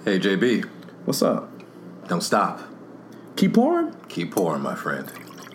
Hey, JB. What's up? Don't stop. Keep pouring? Keep pouring, my friend.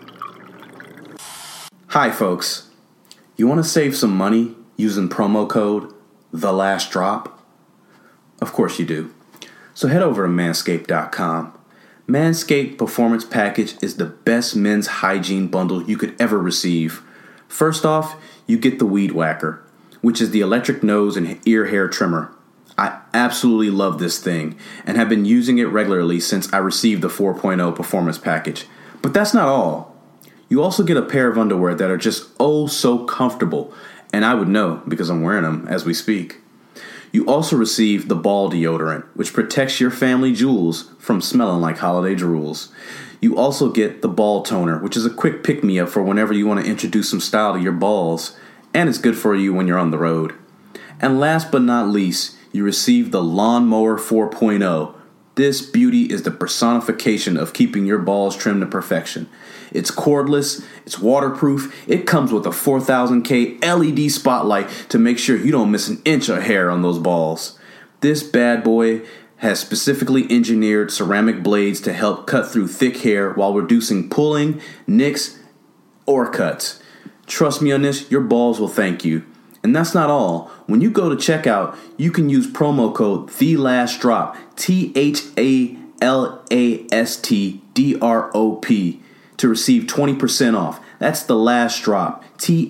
Hi, folks. You want to save some money using promo code THELASTDROP? Of course you do. So head over to manscaped.com. Manscaped Performance Package is the best men's hygiene bundle you could ever receive. First off, you get the Weed Whacker, which is the electric nose and ear hair trimmer. I absolutely love this thing and have been using it regularly since I received the 4.0 Performance Package. But that's not all. You also get a pair of underwear that are just oh so comfortable, and I would know because I'm wearing them as we speak. You also receive the ball deodorant, which protects your family jewels from smelling like holiday drools. You also get the ball toner, which is a quick pick-me-up for whenever you want to introduce some style to your balls, and it's good for you when you're on the road. And last but not least, you receive the Lawnmower 4.0. This beauty is the personification of keeping your balls trimmed to perfection. It's cordless, it's waterproof, it comes with a 4000K LED spotlight to make sure you don't miss an inch of hair on those balls. This bad boy has specifically engineered ceramic blades to help cut through thick hair while reducing pulling, nicks, or cuts. Trust me on this, your balls will thank you. And that's not all. When you go to checkout, you can use promo code THELASTDROP, THELASTDROP, to receive 20% off. That's the last drop,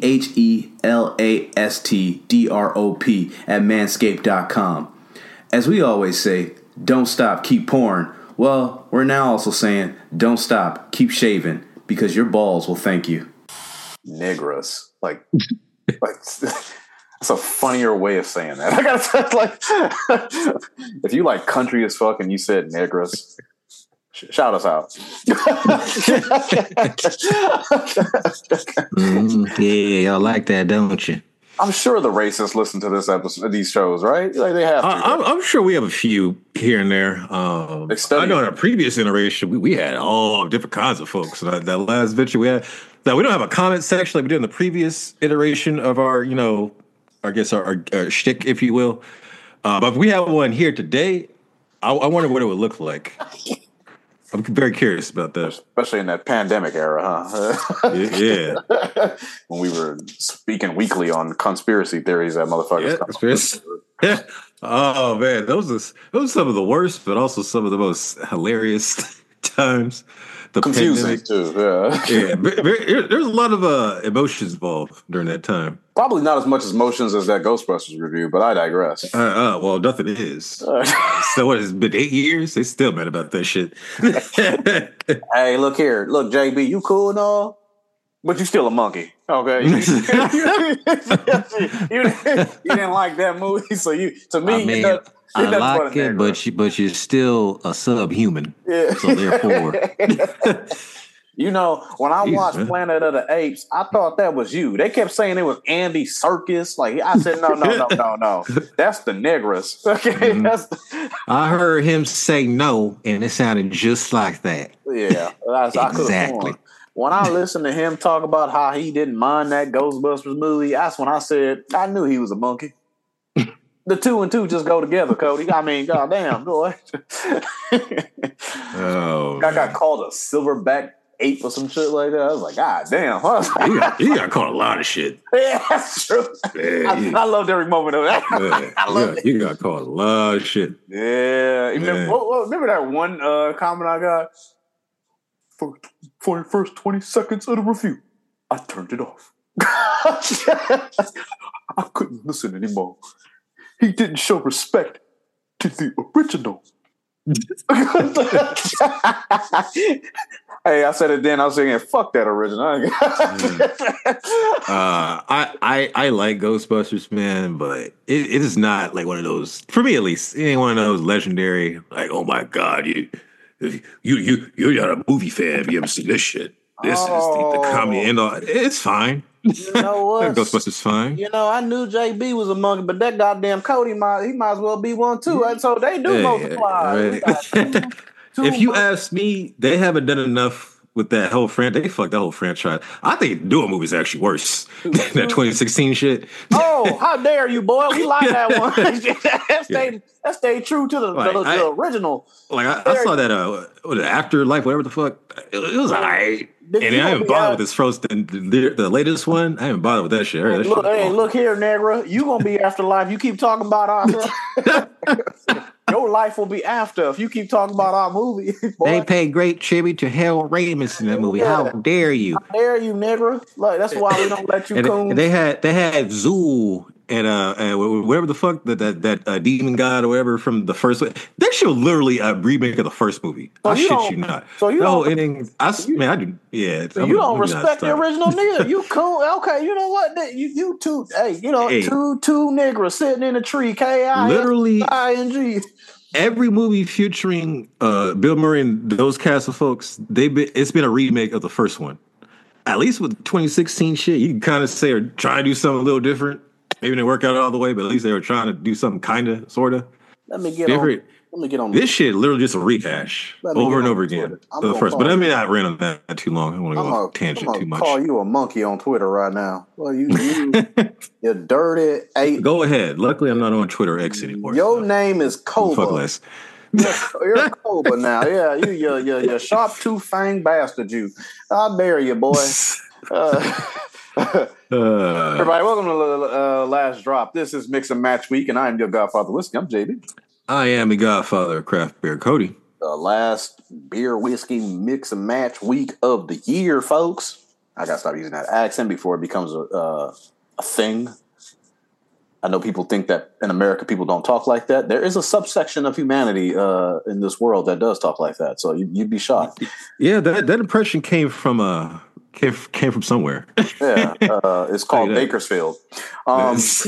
THELASTDROP at manscaped.com. As we always say, don't stop, keep pouring. Well, we're now also saying, don't stop, keep shaving, because your balls will thank you. Negras. Like that's a funnier way of saying that. I gotta say, like, if you like country as fuck and you said negras, shout us out. Yeah, y'all like that, don't you? I'm sure the racists listen to this episode, these shows, right? Like they have to. I'm sure we have a few here and there. I know in our previous iteration, we had all different kinds of folks. That last venture we had. Now, we don't have a comment section like we did in the previous iteration of our, I guess our shtick, if you will. But if we have one here today, I wonder what it would look like. I'm very curious about that. Especially in that pandemic era, huh? Yeah. When we were speaking weekly on conspiracy theories that motherfuckers Yeah. Oh, man. Those are some of the worst, but also some of the most hilarious times. Confusing, too. Yeah. There's a lot of emotions involved during that time. Probably not as much emotions as that Ghostbusters review, but I digress. Well, nothing is. So what, it's been 8 years? They still mad about that shit. Hey, look here. Look, JB, you cool and all, but you still a monkey. Okay. You didn't like that movie, so I like it, but you're still a subhuman. Yeah. So therefore, when I watched Planet of the Apes, I thought that was you. They kept saying it was Andy Serkis. Like I said, no. That's the Negras. Okay, mm-hmm. I heard him say no, and it sounded just like that. Yeah, exactly. When I listened to him talk about how he didn't mind that Ghostbusters movie, that's when I said I knew he was a monkey. The 2 and 2 just go together, Cody. I mean, goddamn, boy. Oh, I got called a silverback ape or some shit like that. I was like, God damn. Huh? You got called a lot of shit. Yeah, that's true. Yeah, I loved every moment of that. Yeah, I loved it. You got called a lot of shit. Yeah. Remember that one comment I got? For the first 20 seconds of the review, I turned it off. I couldn't listen anymore. He didn't show respect to the original. Hey, I said it then. I was saying, fuck that original. I like Ghostbusters, man, but it is not like one of those, for me at least, it ain't one of those legendary, like, oh my God, you're not a movie fan if you haven't seen this shit. This is the comedy and all. It's fine. You know what? Ghostbusters fine. I knew JB was a monkey, but that goddamn Cody might as well be one too. Right? So they do multiply. Right. If you ask me, they haven't done enough with that whole they fucked that whole franchise. I think doing movies actually worse than that 2016 shit. Oh, how dare you, boy? We like that one. that stayed true to the original. Like I saw that Afterlife, whatever the fuck. It was alright. And I haven't bothered with this first, the latest one. I haven't bothered with that shit. Look here, Negra. You gonna be Afterlife. You keep talking about our your life will be after if you keep talking about our movie. Boy. They pay great tribute to Harold Ramis in that movie. How dare you? How dare you, Negra? Like that's why we don't let you come. They had Zool and whatever the fuck that demon god or whatever from the first one. That shit was literally a remake of the first movie. So I shit you not. So you don't. I do. Yeah. So you don't respect the original neither. You cool? Okay. You know what? You two. Hey, two Negras sitting in a tree. K-I-N-G. Every movie featuring Bill Murray and those cast of folks, it's been a remake of the first one. At least with 2016 shit, you can kind of say or try to do something a little different. Maybe they didn't work out all the way, but at least they were trying to do something kind of, sort of. Let me get on. This shit literally just a rehash over and over again. The first, but I mean, I ran on that too long. I don't want to go off tangent too much. Call you a monkey on Twitter right now. Well, you dirty ape. Go ahead. Luckily, I'm not on Twitter X anymore. Your name is Cobra. Fuck less. You're Cobra now. Yeah, you sharp tooth fang bastard. You. I dare you, boy. Everybody, welcome to the Last Drop. This is Mix and Match Week, and I am your Godfather Whiskey. I'm JB. I am the Godfather of Craft Beer, Cody. The last beer whiskey mix and match week of the year, folks. I gotta stop using that accent before it becomes a thing. I know people think that in America people don't talk like that. There is a subsection of humanity in this world that does talk like that. So you'd be shocked. Yeah, that impression came from came from somewhere. Yeah, it's called Bakersfield. It's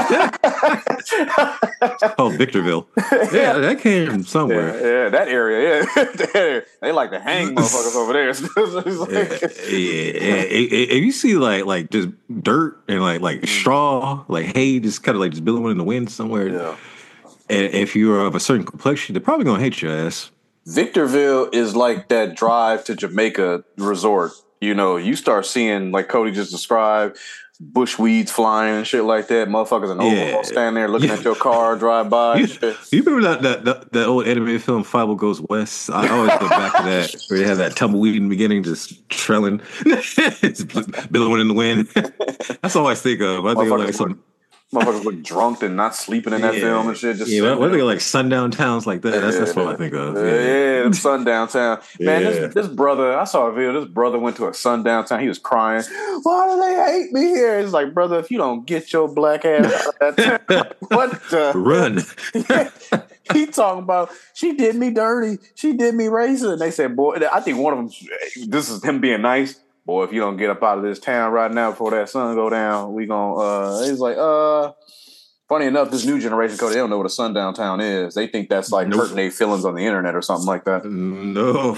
called Victorville. Yeah, that came from somewhere. Yeah, that area. Yeah, they like to hang motherfuckers over there. If you see like just dirt and like straw, like hay, just kind of like just billowing in the wind somewhere. Yeah. And if you're of a certain complexion, they're probably gonna hate your ass. Victorville is like that drive to Jamaica resort. You know, you start seeing, like Cody just described, bush weeds flying and shit like that. Motherfuckers in overalls standing there looking at your car drive by. You remember that old animated film, 5 Goes West? I always go back to that, where they have that tumbleweed in the beginning just trailing. It's billowing in the wind. That's all I think of. I think of like some... Motherfuckers look drunk and not sleeping in that film and shit. What are they like sundown towns like that? That's what I think of. Yeah, sundown town. Man, this brother, I saw a video. This brother went to a sundown town. He was crying. Why do they hate me here? It's like, brother, if you don't get your black ass out of that town, what the? Run. He talking about, she did me dirty. She did me racist. And they said, boy, I think one of them, this is him being nice. Boy, if you don't get up out of this town right now before that sun go down, we gonna. He's like, funny enough, this new generation, Cody, they don't know what a sundown town is. They think that's like hurting their feelings on the internet or something like that. No.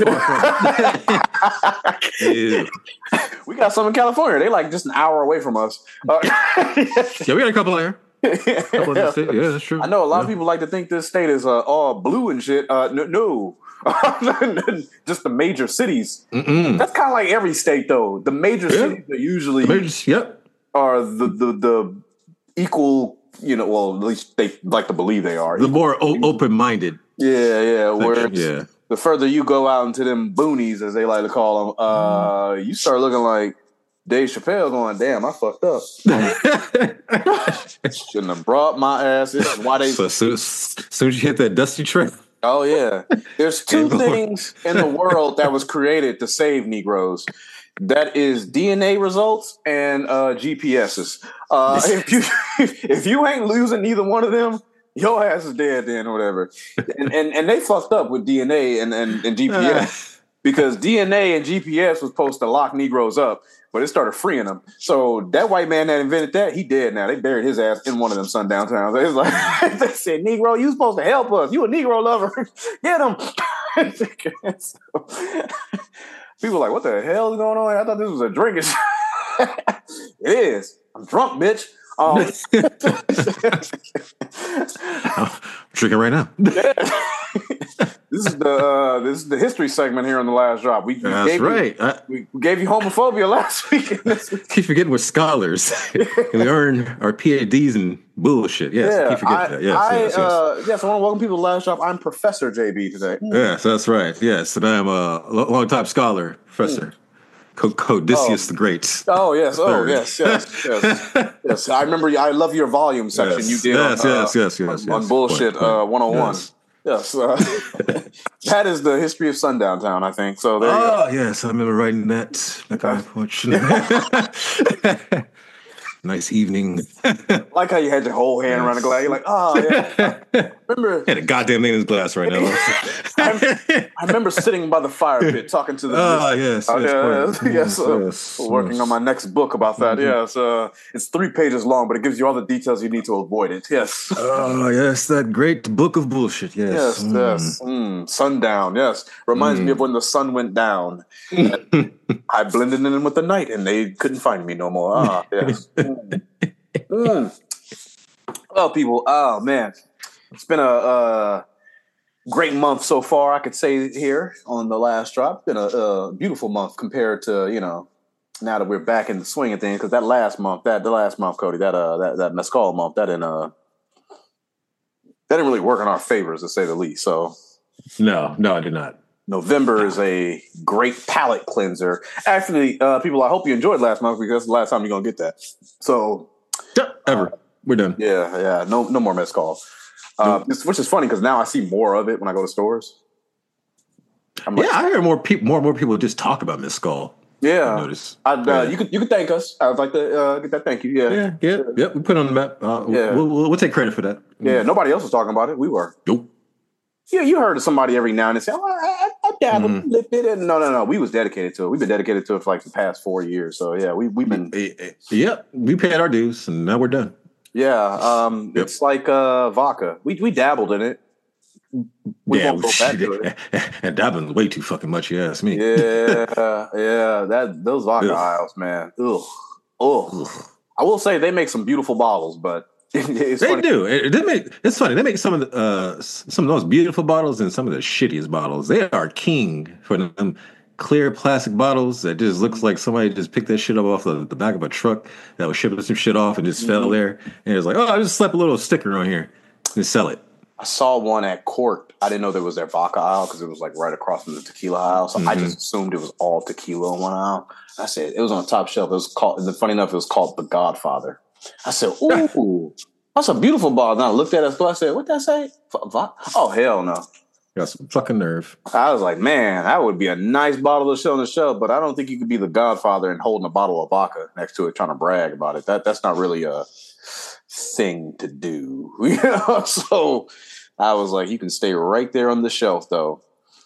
We got some in California. They like just an hour away from us. Yeah, we got a couple there. Yeah, that's true. I know a lot of people like to think this state is all blue and shit. No. Just the major cities. Mm-mm. That's kind of like every state, though. The major cities are usually are the equal. You know, well, at least they like to believe they are. The more open-minded. Yeah. Where the further you go out into them boonies, as they like to call them, you start looking like Dave Chappelle going, damn, I fucked up. Shouldn't have brought my ass. This is why they... So soon as you hit that dusty trail. Oh, yeah. There's two things in the world that was created to save Negroes. That is DNA results and GPSs. If you ain't losing neither one of them, your ass is dead then or whatever. And they fucked up with DNA and GPS because DNA and GPS was supposed to lock Negroes up, but it started freeing them. So that white man that invented that, he dead now. They buried his ass in one of them sundown towns. It's like they said, Negro, you supposed to help us. You a Negro lover. Get him. People are like, what the hell is going on? I thought this was a drinking. It is. I'm drunk, bitch. I'm drinking right now. This is the this is the history segment here on the last drop. We gave you homophobia last week. Keep forgetting we're scholars. And we earn our PhDs and bullshit. Yes, keep forgetting that. Yes. I want to welcome people to the last drop. I'm Professor JB today. Yes, that's right. Yes, and I'm a long-time scholar, Professor. Codicius the Great. Oh yes, yes. I remember. I love your volume section you did on Bullshit 101. Yes, that is the history of Sundown Town, I think. So there you go. Yes, I remember writing that. Nice evening. Like how you had your whole hand around the glass. You're like, remember? Had a goddamn thing in his glass right now. I remember sitting by the fire pit talking to the yes. Working on my next book about that. Mm-hmm. Yes, it's 3 pages long, but it gives you all the details you need to avoid it. Yes. Oh yes, that great book of bullshit. Yes. Sundown. Yes, reminds me of when the sun went down. I blended in with the night, and they couldn't find me no more. Yes. Well, people, oh man, it's been a great month so far. I could say here on the last drop, been a beautiful month compared to now that we're back in the swing of things. Because the last month, Cody, that Mescal month, that didn't really work in our favors to say the least. So no, I did not. November is a great palate cleanser. Actually, people, I hope you enjoyed last month because it's the last time you're going to get that. So, we're done. Yeah. No more mezcal. Which is funny because now I see more of it when I go to stores. I hear more people just talk about mezcal. Yeah, you could thank us. I would like to get that thank you. Yeah. We put it on the map. We'll take credit for that. Yeah, nobody else was talking about it. We were. Nope. Yeah, you heard of somebody every now and then say, I dabbled, licked it. And no. We was dedicated to it. We've been dedicated to it for like the past 4 years. So, yeah, we've been. We paid our dues and now we're done. Yeah. It's like vodka. We dabbled in it. We won't go back to it. And dabbling way too fucking much, you ask me. Yeah. Those vodka aisles, man. Ugh. I will say they make some beautiful bottles, but. It's funny. They make some of the most beautiful bottles and some of the shittiest bottles. They are king for them clear plastic bottles that just looks like somebody just picked that shit up off the back of a truck that was shipping some shit off and just fell there. And it was like, I just slap a little sticker on here and sell it. I saw one at Court. I didn't know there was their vodka aisle because it was like right across from the tequila aisle. So I just assumed it was all tequila in one aisle. I said it was on the top shelf. It was called. Funny enough, it was called The Godfather. I said, ooh. That's a beautiful bottle. And I looked at it. I said, "What that say? Oh hell no!" Got some fucking nerve. I was like, "Man, that would be a nice bottle to show on the shelf." But I don't think you could be the Godfather and holding a bottle of vodka next to it, trying to brag about it. That's not really a thing to do, So I was like, "You can stay right there on the shelf, though."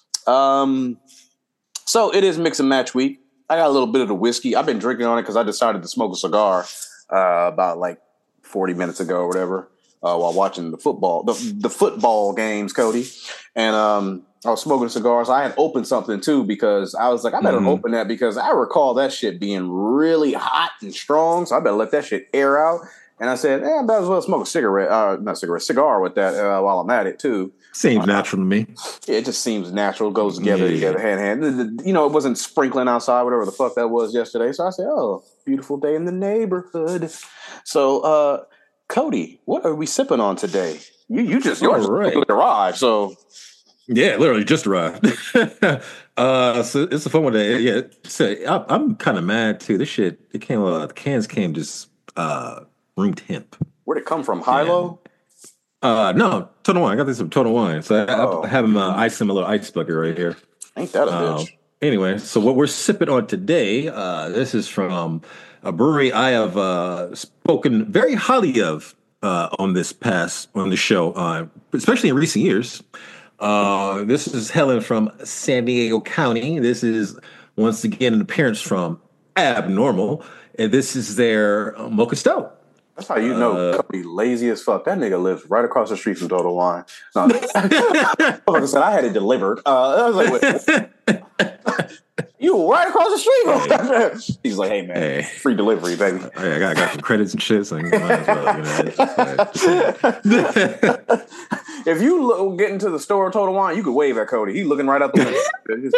So it is mix and match week. I got a little bit of the whiskey. I've been drinking on it because I decided to smoke a cigar about like 40 minutes ago or whatever, while watching the football games, Cody. And I was smoking cigars. I had opened something too because I was like, I better open that because I recall that shit being really hot and strong. So I better let that shit air out. And I said, I might as well smoke a cigar with that while I'm at it too. Seems natural to me. Yeah, it just seems natural. Goes together, hand in hand. It wasn't sprinkling outside, whatever the fuck that was yesterday. So I said, beautiful day in the neighborhood. So, Cody, what are we sipping on today? You just arrived, so. Yeah, literally just arrived. So it's a fun one day. Yeah, so I'm kind of mad too. This shit, the cans came just room temp. Where'd it come from? Hilo? No, Total Wine. I got this from Total Wine. So I have him ice him a little ice bucket right here. Ain't that a bitch? Anyway, so what we're sipping on today, this is from a brewery I have spoken very highly of on the show, especially in recent years. This is Helen from San Diego County. This is once again an appearance from Abnormal, and this is their Mocha Stout. That's how you know Cody lazy as fuck. That nigga lives right across the street from Total Wine. No, like I said, I had it delivered. I was like, wait. You right across the street. He's like, hey man, free delivery, baby. Hey, I got some credits and shit, so you might as well, if you get into the store Total Wine, you could wave at Cody. He's looking right out the window.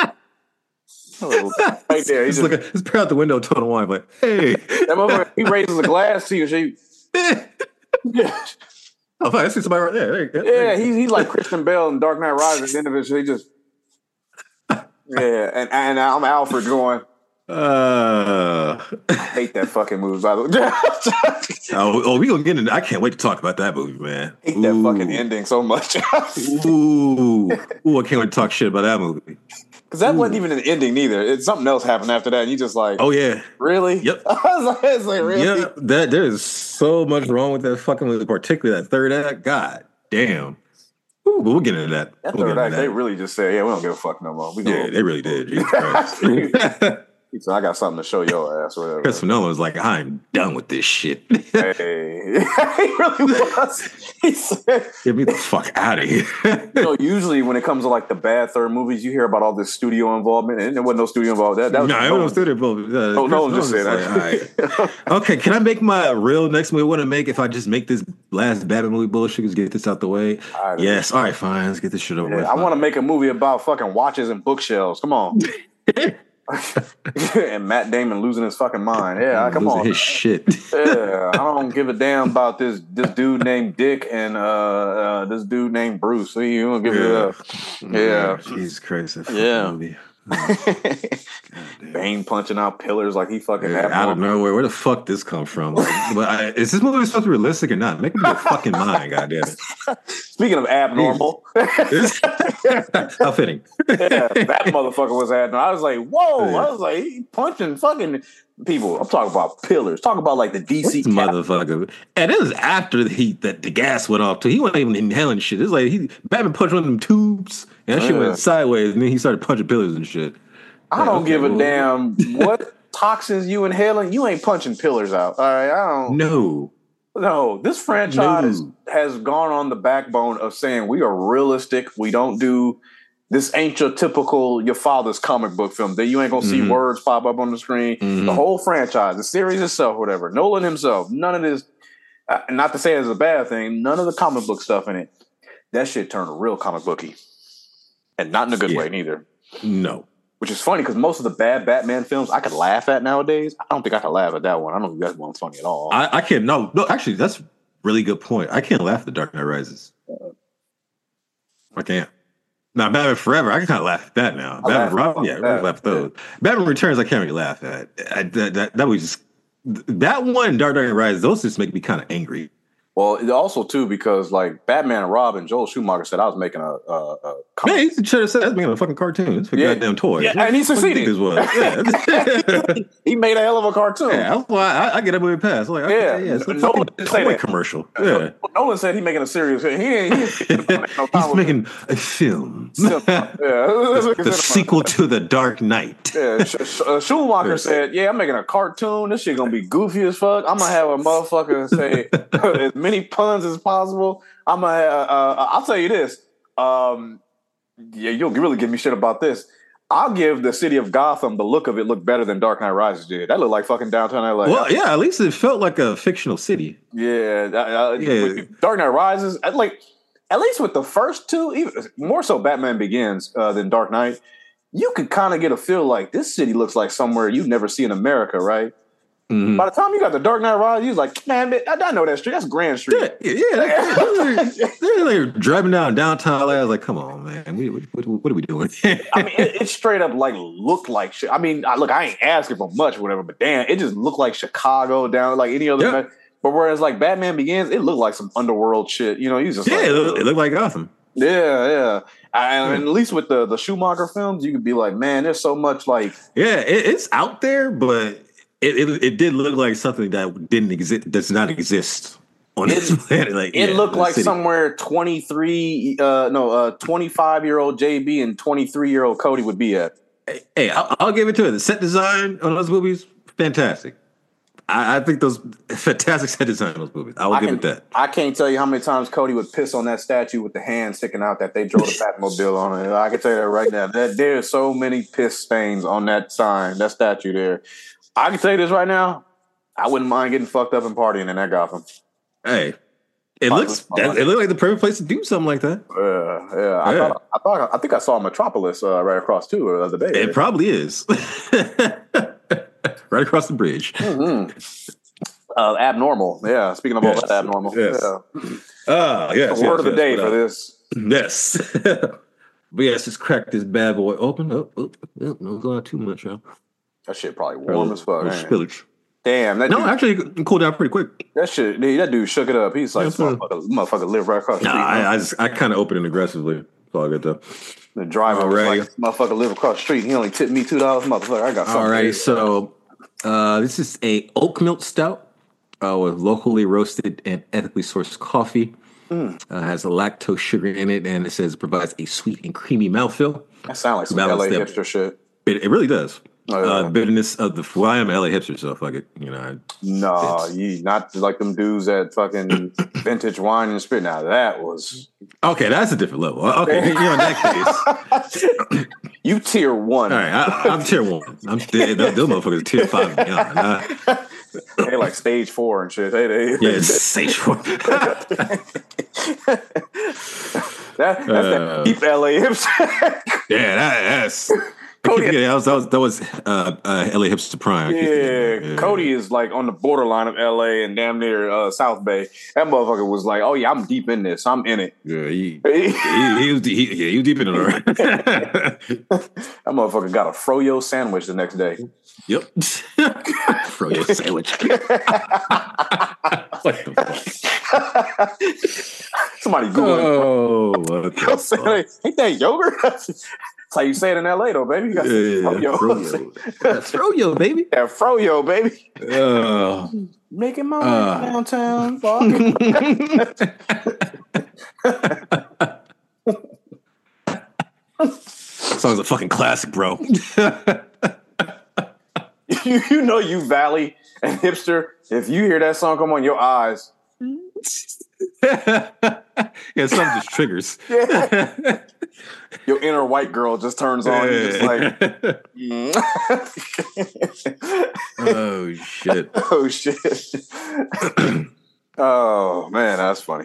Right there. He's looking. He's peering out the window, Total Wine, like, hey. That motherfucker, he raises a glass to you. She. Oh, I see somebody right there. Yeah, he's like Christian Bale in Dark Knight Rises. At the end of it, he just. Yeah, and I'm Alfred going. I hate that fucking movie, by the way. We gonna get into. I can't wait to talk about that movie, man. I hate that fucking ending so much. I can't wait to talk shit about that movie. Because that wasn't even an ending neither. Something else happened after that, and you just like, oh yeah, really? Yep. I was like, really? Yeah, there is so much wrong with that fucking movie, particularly that third act. God damn. Ooh, but we'll get into that. That third act, they really just said, yeah, we don't give a fuck no more. They really did. So I got something to show your ass or whatever. Christopher Nolan was like, I'm done with this shit. Hey. He really was. He said, get me the fuck out of here. Usually when it comes to like the bad third movies, you hear about all this studio involvement, and there wasn't no studio involved. That was no studio involved. Nolan just said that. Right. Okay, can I make my real next movie I want to make if I just make this last Batman movie bullshit? Just get this out the way. Yes. All right, fine. Let's get this shit over with. I want to make a movie about fucking watches and bookshelves. Come on. And Matt Damon losing his fucking mind. Yeah, come on. His shit. Yeah, I don't give a damn about this dude named Dick and this dude named Bruce. So you don't give a yeah. Jesus Christ. Yeah. Bane punching out pillars like he fucking out of nowhere. Where the fuck this come from? Like, is this movie supposed to be realistic or not? Make me your fucking mind, goddamn it. Speaking of abnormal, how fitting. Yeah, that motherfucker was abnormal. I was like, whoa! Yeah. I was like, he punching fucking people. I'm talking about pillars. Talking about like the DC motherfucker. And it was after the gas went off too. He wasn't even inhaling shit. It's like Batman punched one of them tubes, and that shit went sideways, and then he started punching pillars and shit. I don't give a damn what toxins you inhaling. You ain't punching pillars out. All right, I don't. No. This franchise has gone on the backbone of saying we are realistic. We don't do. This ain't your typical your father's comic book film that you ain't gonna see words pop up on the screen. The whole franchise, the series itself, whatever. Nolan himself, none of this. Not to say it's a bad thing. None of the comic book stuff in it. That shit turned real comic booky, and not in a good way neither. No. Which is funny because most of the bad Batman films I could laugh at nowadays. I don't think I could laugh at that one. I don't think that one's funny at all. I can't. No. Actually, that's a really good point. I can't laugh at The Dark Knight Rises. I can't. Now, Batman Forever, I can kind of laugh at that now. Batman Robin, we laugh at those. Batman Returns, I can't really laugh at. That was just that one. Dark Knight Rises, those just make me kind of angry. Well, also too because like Batman and Robin, Joel Schumacher said I was making a man, he should have said I was making a fucking cartoon. It's a goddamn toy. Yeah, and he succeeded. He made a hell of a cartoon. Yeah, that's why I get a movie pass. Like, it's a fucking toy commercial. Yeah. Nolan said he making a serious. He's making a film. The sequel to The Dark Knight. Yeah, Schumacher said, "Yeah, I'm making a cartoon. This shit gonna be goofy as fuck. I'm gonna have a motherfucker say as many puns as possible. I'm gonna. I'll tell you this. You'll really give me shit about this. I'll give the city of Gotham the look of it looked better than Dark Knight Rises did. That looked like fucking downtown LA. Well, yeah, at least it felt like a fictional city. Yeah. Dark Knight Rises, like at least with the first two, even more so Batman Begins than Dark Knight, you could kind of get a feel like this city looks like somewhere you'd never see in America, right? Mm-hmm. By the time you got the Dark Knight Rises, you was like, man, I know that street. That's Grand Street. They're like driving downtown LA. I was like, come on, man. What are we doing? I mean, it straight up like looked like shit. I mean, I ain't asking for much or whatever, but damn, it just looked like Chicago down like any other. Yeah. But whereas like Batman Begins, it looked like some underworld shit. You know, you just it looked like Gotham. Yeah. And at least with the Schumacher films, you could be like, man, there's so much like it's out there, but. It did look like something that didn't exist, does not exist on this planet. Like it looked like somewhere 25-year-old JB and 23-year-old Cody would be at. Hey, I'll give it to it. The set design on those movies, fantastic. I think those fantastic set design in those movies. I will give it that. I can't tell you how many times Cody would piss on that statue with the hand sticking out that they drove the Batmobile on it. I can tell you that right now. There's so many piss stains on that sign, that statue there. I can tell you this right now. I wouldn't mind getting fucked up and partying in that Gotham. Hey, it looked like the perfect place to do something like that. Yeah. I think I saw Metropolis right across too the other day. It probably is. Right across the bridge. Mm-hmm. Abnormal. Yeah. Speaking of all that abnormal. Yes. Yes. Word of the day for this. Yes. But yes, just crack this bad boy open. Don't go out too much, y'all. That shit probably warm as fuck. Spillage. Damn. Actually, it cooled down pretty quick. That dude shook it up. He's like, motherfucker live right across the street. I kind of opened it aggressively. So I got the driver was like, motherfucker live across the street. He only tipped me $2. Motherfucker, I got something. Alrighty, so this is a oak milk stout with locally roasted and ethically sourced coffee. Has a lactose sugar in it, and it says provides a sweet and creamy mouthfeel. That sounds like some LA hipster shit. It really does. Bitterness of the. Well, I am an LA hipster, so fuck it. You not like them dudes at fucking Vintage Wine and Spirit. Now that was okay. That's a different level. Okay, in that case, you tier 1. All right, I'm tier 1. Those motherfuckers tier 5 and beyond. They like stage 4 and shit. It's stage 4. That's that deep LA hipster. Yeah, that's. Cody, that was LA hipster prime. Yeah, Cody is like on the borderline of LA and damn near South Bay. That motherfucker was like, "Oh yeah, I'm deep in this. I'm in it." Yeah, he was deep in it. All right. That motherfucker got a froyo sandwich the next day. Yep, froyo sandwich. What the fuck? Somebody Google it. What the fuck? Ain't that yogurt? That's how you say it in LA, though, baby. You got froyo. Froyo, baby. Yeah, froyo, baby. Making my way downtown. Song's a fucking classic, bro. You know you Valley and hipster. If you hear that song come on, your eyes. Yeah, something just triggers. Yeah. Your inner white girl just turns on. You're just like, oh shit! Oh shit! Oh man, that's funny.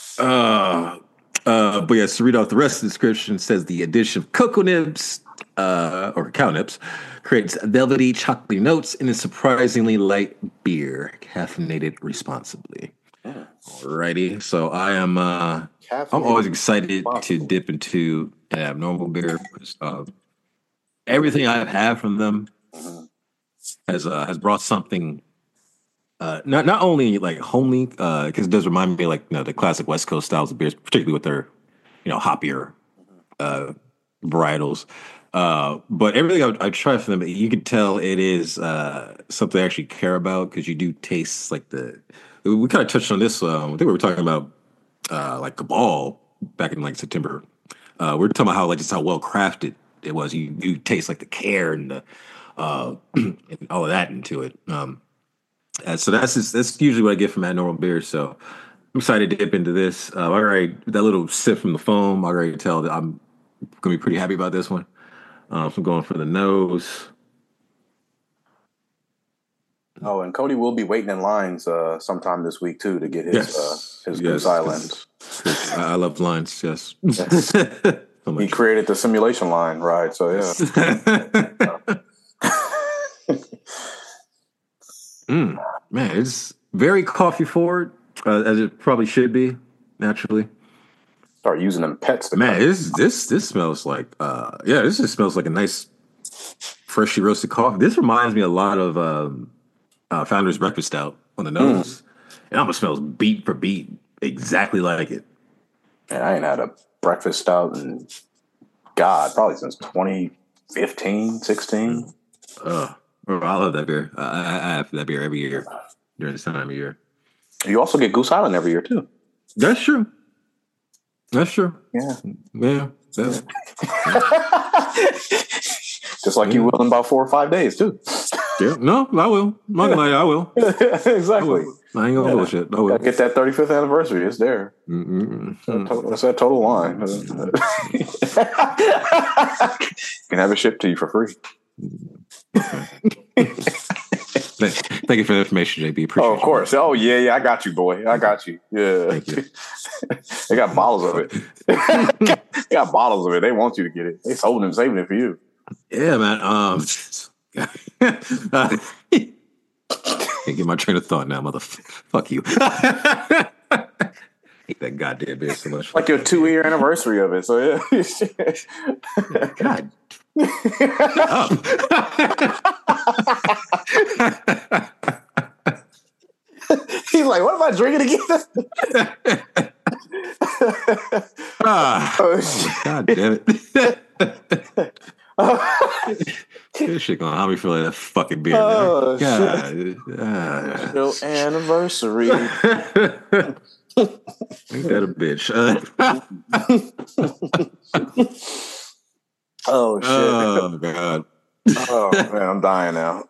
But yes, to read off the rest of the description, it says the addition of cocoa nibs or cacao nibs creates velvety, chocolatey notes in a surprisingly light beer, caffeinated responsibly. Alrighty, so I'm always excited to dip into an abnormal beer because everything I've had from them has brought something not only like homely because it does remind me like the classic West Coast styles of beers, particularly with their hoppier varietals. But everything I try from them, you can tell it is something I actually care about because you do taste like we kind of touched on this. I think we were talking about like Cabal back in like September. We were talking about how just how well crafted it was. You taste like the care and the and all of that into it. So that's usually what I get from abnormal beers. So I'm excited to dip into this. That little sip from the foam. I already tell that I'm gonna be pretty happy about this one. So I'm going for the nose. Oh, and Cody will be waiting in lines sometime this week too to get his Goose Island. I love lines. Yes, he created the simulation line ride. So yeah, man, it's very coffee forward as it probably should be naturally. Start using them pets. Man, this smells like this just smells like a nice freshly roasted coffee. This reminds me a lot of Founder's Breakfast Stout on the nose. It almost smells beat for beat exactly like it. And I ain't had a breakfast stout in probably since 2015, 16. I love that beer. I have that beer every year during this time of year. You also get Goose Island every year too. That's true. Yeah. Just like you will in about 4 or 5 days too. Yeah, no, I will. I'm not gonna lie, I will. Exactly. I ain't gonna bullshit. I will. Get that 35th anniversary. It's there. That's that total wine. Can have it shipped to you for free. Thank you for the information, JB. Appreciate it. Of course. Oh, yeah. I got you, boy. I got you. Yeah. Thank you. They got bottles of it. They got bottles of it. They want you to get it. They sold them, saving it for you. Yeah, man. Can't get my train of thought now, motherfucker. Fuck you. I hate that goddamn beer so much. Like your 2-year anniversary of it. So yeah. God. He's like, what am I drinking again? God damn it. This shit gonna have me feel like that fucking beer. Oh, God. Your anniversary. Ain't that a bitch? Oh shit. Oh god. Oh man, I'm dying now.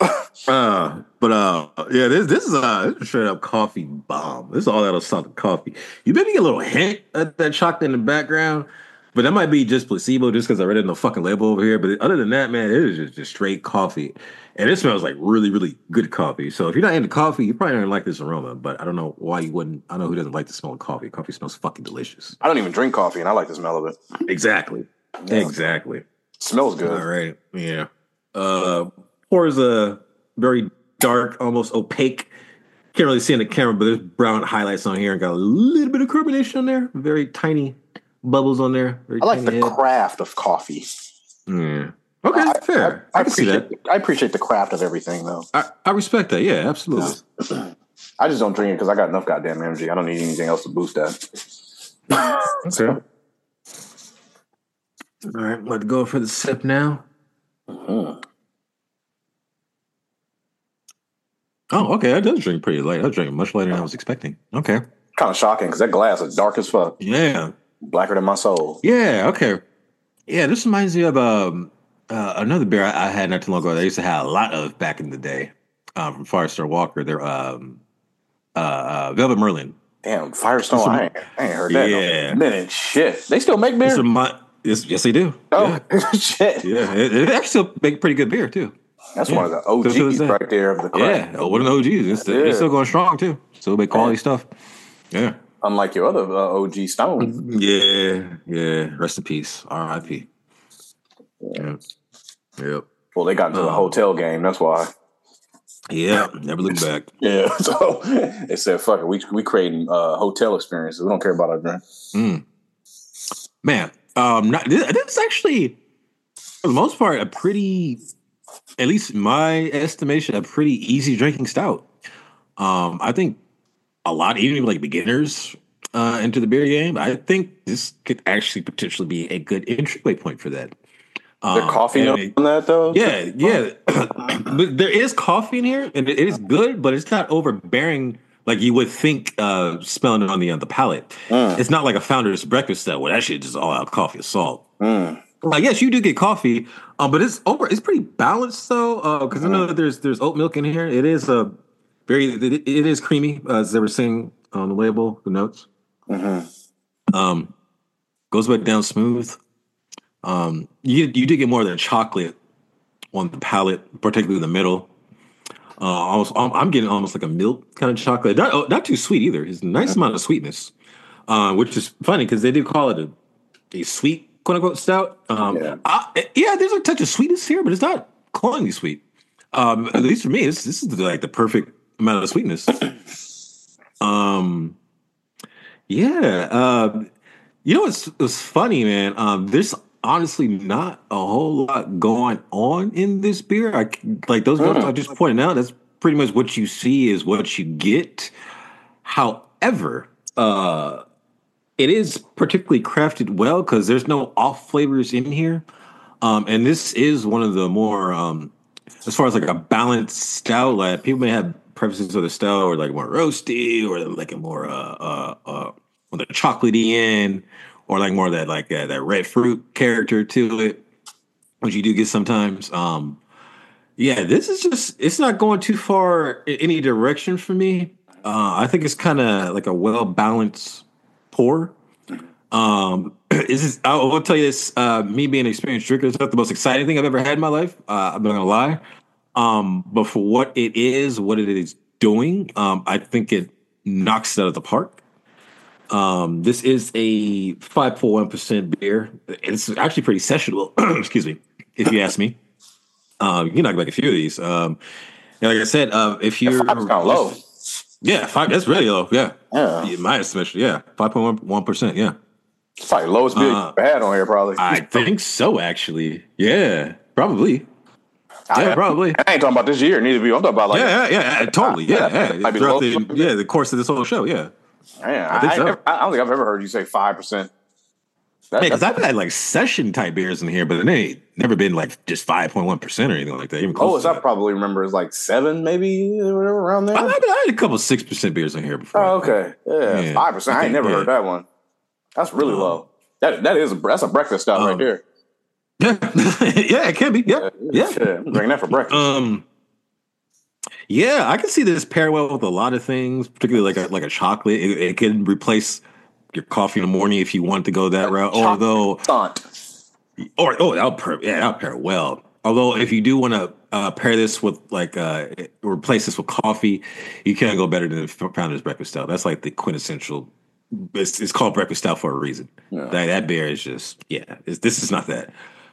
Yeah, this is a straight up coffee bomb. This is all that salted coffee. You maybe get a little hint of that chocolate in the background, but that might be just placebo, just because I read it in the fucking label over here. But other than that, man, it is just straight coffee, and it smells like really, really good coffee. So if you're not into coffee, you probably don't like this aroma. But I don't know why you wouldn't. I don't know who doesn't like the smell of coffee. Coffee smells fucking delicious. I don't even drink coffee, and I like the smell of it. Exactly. Yeah. Exactly. It smells good. All right. Yeah. Pours a very dark, almost opaque. Can't really see in the camera, but there's brown highlights on here and got a little bit of carbonation on there. Very tiny bubbles on there. I like the craft of coffee. Yeah. Okay, fair. I can see that. I appreciate the craft of everything, though. I respect that. Yeah, absolutely. Yeah. I just don't drink it because I got enough goddamn energy. I don't need anything else to boost that. Okay. All right, let's go for the sip now. Mm-hmm. Oh, okay. I did drink pretty light. I was drinking much lighter than I was expecting. Okay. Kind of shocking because that glass is dark as fuck. Yeah. Blacker than my soul. Yeah, okay. Yeah, this reminds me of another beer I had not too long ago that I used to have a lot of back in the day from Firestone Walker. They're Velvet Merlin. Damn, Firestone. I ain't heard that in a minute. Shit. They still make beer? Yes, they do. Oh, yeah. Shit. Yeah, it actually still make pretty good beer, too. That's one of the OGs right there of the craft. Yeah, one of the OGs. It's still going strong, too. Still make quality stuff. Yeah. Unlike your other OG Stone. Yeah. Rest in peace. R.I.P. Yeah. Yep. Well, they got into the hotel game. That's why. Yeah. Never look back. Yeah. So they said, fuck it. We creating hotel experiences. We don't care about our drink. Man. This is actually, for the most part, a pretty, at least in my estimation, a pretty easy drinking stout. I think a lot, even like beginners into the beer game, I think this could actually potentially be a good entryway point for that. Is there coffee note on that, though? Yeah. But there is coffee in here, and it is good, but it's not overbearing like you would think smelling it on the palate. It's not like a Founder's Breakfast stout where that shit is just all out coffee and salt. Like, yes, you do get coffee, but it's pretty balanced though, because I know that there's oat milk in here. It is it is creamy, as they were saying on the label, the notes. Goes back down smooth. You do get more of the chocolate on the palate, particularly in the middle. I'm getting almost like a milk kind of chocolate. Not too sweet either. It's a nice amount of sweetness, which is funny because they do call it a sweet, quote unquote, stout. There's a touch of sweetness here, but it's not cloyingly sweet. At least for me, this is like the perfect amount of sweetness. You know what's funny, man? There's honestly not a whole lot going on in this beer. Like those notes I just pointed out, that's pretty much what you see is what you get. However, it is particularly crafted well because there's no off flavors in here. And this is one of the more, as far as like a balanced stout, like people may have preferences of the stout or like more roasty or like a more, with a chocolatey in, or like more of that that red fruit character to it, which you do get sometimes. Yeah, this is just—it's not going too far in any direction for me. I think it's kind of like a well-balanced pour. I will tell you this: me being an experienced drinker, it's not the most exciting thing I've ever had in my life. I'm not gonna lie. But for what it is doing, I think it knocks it out of the park. This is a 5.1% beer. It's actually pretty sessionable. Excuse me, if you ask me. You can knock back a few of these. Like I said, if you're kind of low. Yeah, 5. That's really low. Yeah. My estimation. Yeah, 5.1%. Yeah. It's probably the lowest beer you've had on here, probably. I think so, actually. Yeah, probably. Probably. I ain't talking about this year, neither of you. I'm talking about totally. The course of this whole show. Yeah. I think so. I don't think I've ever heard you say 5%. Because I've had like session type beers in here, but they ain't never been like just 5.1% or anything like that. Even close I probably remember is like 7, maybe around there. I had a couple 6% beers in here before. Oh, okay. Yeah. 5%. I ain't never heard that one. That's really low. That's a breakfast style right there. Yeah, it can be. Yeah. I'm drinking that for breakfast. Yeah, I can see this pair well with a lot of things, particularly like a chocolate. It can replace your coffee in the morning if you want to go that route. That'll pair well. Although if you do want to pair this with replace this with coffee, you can't go better than Founder's Breakfast Stout. That's like the quintessential. It's called breakfast stout for a reason. Yeah. That beer is just this is not that.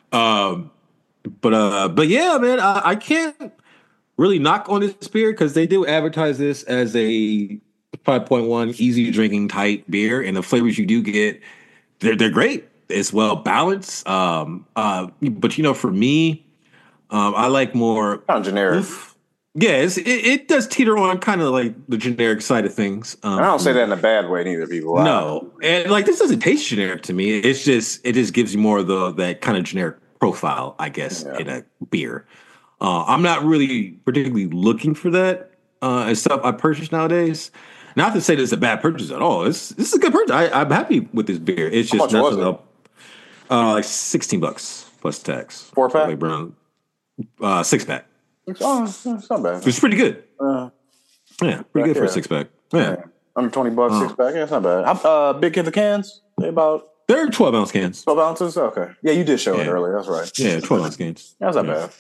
But yeah, man, I can't really knock on this beer because they do advertise this as a 5.1 easy drinking type beer, and the flavors you do get, they're great. It's well balanced. But for me, I like more kind of generic. Yeah, it does teeter on kind of like the generic side of things. I don't say that in a bad way, neither, people. No, and like this doesn't taste generic to me. It just gives you more of that kind of generic profile, I guess, in a beer. I'm not really particularly looking for that as stuff I purchase nowadays. Not to say this is a bad purchase at all. This is a good purchase. I'm happy with this beer. It's just how much was it? Like $16 plus tax. 4-pack? 6-pack. Oh, it's not bad. It's pretty good. Pretty good for a 6-pack. Yeah. Under $20, 6-pack. Yeah, it's not bad. How big can the cans? They're 12-ounce cans. 12 ounces? Okay. Yeah, you did show it earlier. That's right. Yeah, 12-ounce cans. That's not bad.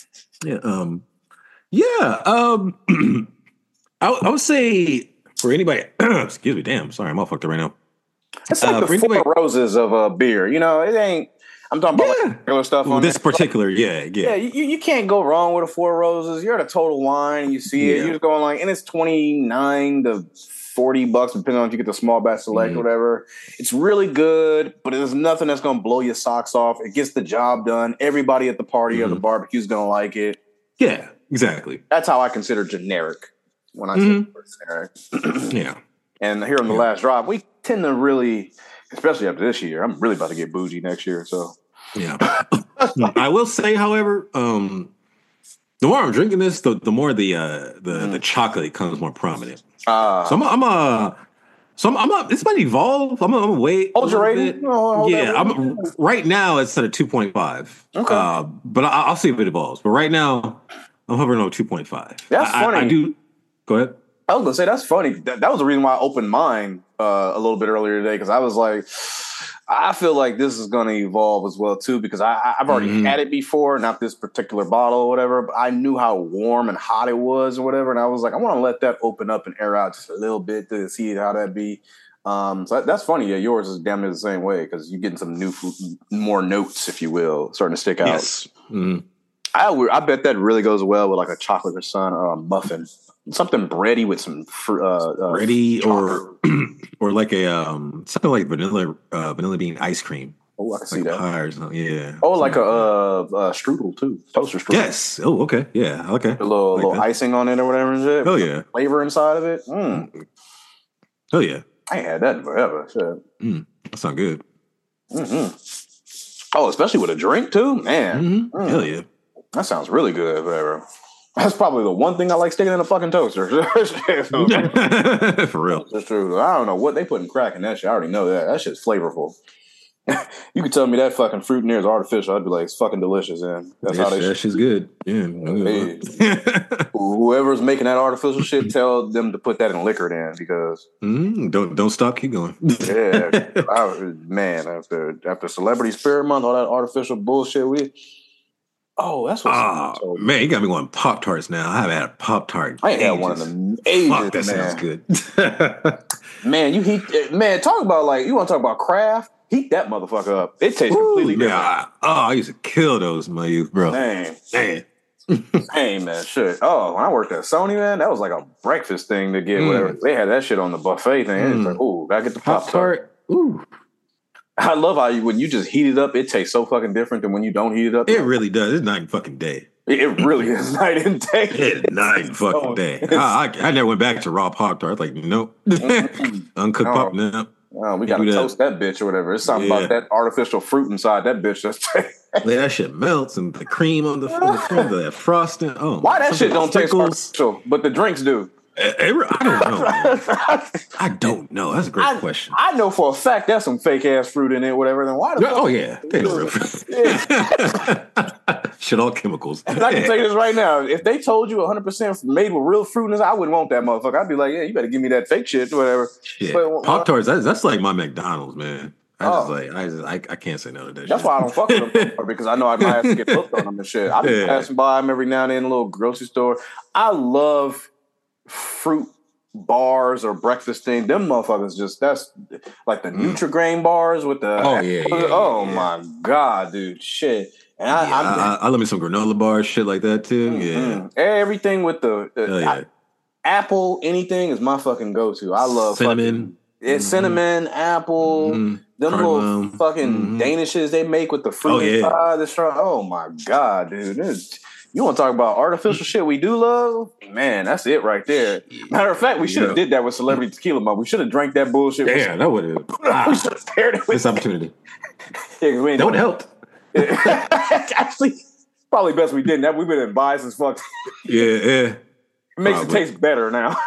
Yeah. I would say for anybody, excuse me, damn, sorry, I'm all fucked up right now. It's like the Four Roses of beer. It ain't. I'm talking about regular stuff on this particular. Yeah. You can't go wrong with a Four Roses. You're at a Total Wine. You see it. You're just going and it's $29 to $40, depending on if you get the small batch select or whatever. It's really good, but there's nothing that's going to blow your socks off. It gets the job done. Everybody at the party or the barbecue is going to like it. Yeah, exactly. That's how I consider generic when I say generic. Yeah. And here on the last drop, we tend to really, especially after this year, I'm really about to get bougie next year. So yeah, I will say, however, the more I'm drinking this, the more the chocolate becomes more prominent. This might evolve. I'm gonna wait. Hold your rating. Right now it's at a 2.5. Okay, but I'll see if it evolves. But right now, I'm hovering on 2.5. That's funny. I do. Go ahead. I was gonna say that's funny. That was the reason why I opened mine a little bit earlier today, because I was like, I feel like this is gonna evolve as well too, because I've already had it before, not this particular bottle or whatever, but I knew how warm and hot it was or whatever, and I was like, I want to let that open up and air out just a little bit to see how that be. So that's funny. Yeah, yours is damn near the same way, because you're getting some more notes, if you will, starting to stick out. Yes. Mm-hmm. I bet that really goes well with like a chocolate croissant or a muffin. Something bready with some bready or like a something like vanilla bean ice cream. Oh, I can see that. Pie or something. Yeah. Oh, like a strudel too, toaster strudel. Yes. Oh, okay. Yeah. Okay. A little icing on it or whatever and shit. Oh yeah. Flavor inside of it. Oh yeah. I ain't had that in forever. Shit. That sounds good. Oh, especially with a drink too, man. Hell yeah. That sounds really good. Whatever. That's probably the one thing I like sticking in a fucking toaster. For real. That's true. I don't know what they put in crack in that shit. I already know that. That shit's flavorful. You could tell me that fucking fruit in there is artificial. I'd be like, it's fucking delicious, and that's how they. That shit's good. Yeah. Hey, whoever's making that artificial shit, tell them to put that in liquor then, because don't stop, keep going. Yeah, man. After Celebrity Spirit Month, all that artificial bullshit that's what. Man, you got me going Pop-Tarts now. I haven't had a Pop-Tart. I ain't had one of them ages. Fuck, that sounds good. Man, talk about you want to talk about craft? Heat that motherfucker up. It tastes completely different. I used to kill those in my youth, bro. Man. Hey, man, shit. Oh, when I worked at Sony, man, that was like a breakfast thing to get whatever. They had that shit on the buffet thing. It's like, ooh, gotta get the Pop-Tart. Ooh. I love how when you just heat it up, it tastes so fucking different than when you don't heat it up. It really does. It's night and fucking day. It really is night and day. It's night and fucking day. I never went back to raw Pop-Tart. Like, nope. Uncooked Pop, no. Oh, we got to toast that bitch or whatever. It's something about that artificial fruit inside that bitch. That shit melts and the cream on the front, the frosting. Oh, why that shit don't taste artificial, but the drinks do? I don't know. I don't know. That's a great question. I know for a fact there's some fake ass fruit in it, whatever. Then why? They real fruit. Shit, all chemicals. And I can tell you this right now: if they told you 100% made with real fruit, I wouldn't want that motherfucker. I'd be like, yeah, you better give me that fake shit, whatever. Shit. Pop-Tarts, that's like my McDonald's, man. I can't say no to that. That's why I don't fuck with them, because I know I might have to get hooked on them and shit. I be passing by them every now and then in a little grocery store. I love fruit bars or breakfast thing. Them motherfuckers that's like the Nutri-Grain bars with the my god, dude, shit. And I love me some granola bars, shit like that too. Mm-hmm. Yeah, everything with the apple, anything is my fucking go-to. I love cinnamon. Cinnamon, apple, them little fucking Danishes they make with the fruit inside. Oh my god, dude. You want to talk about artificial shit we do love? Man, that's it right there. Matter of fact, we should have did that with Celebrity Tequila Month. We should have drank that bullshit. Damn, that would have. We should have paired it with this opportunity. That would have helped. Actually, probably best we didn't. That we've been biased as fuck. Yeah. It makes it taste better now.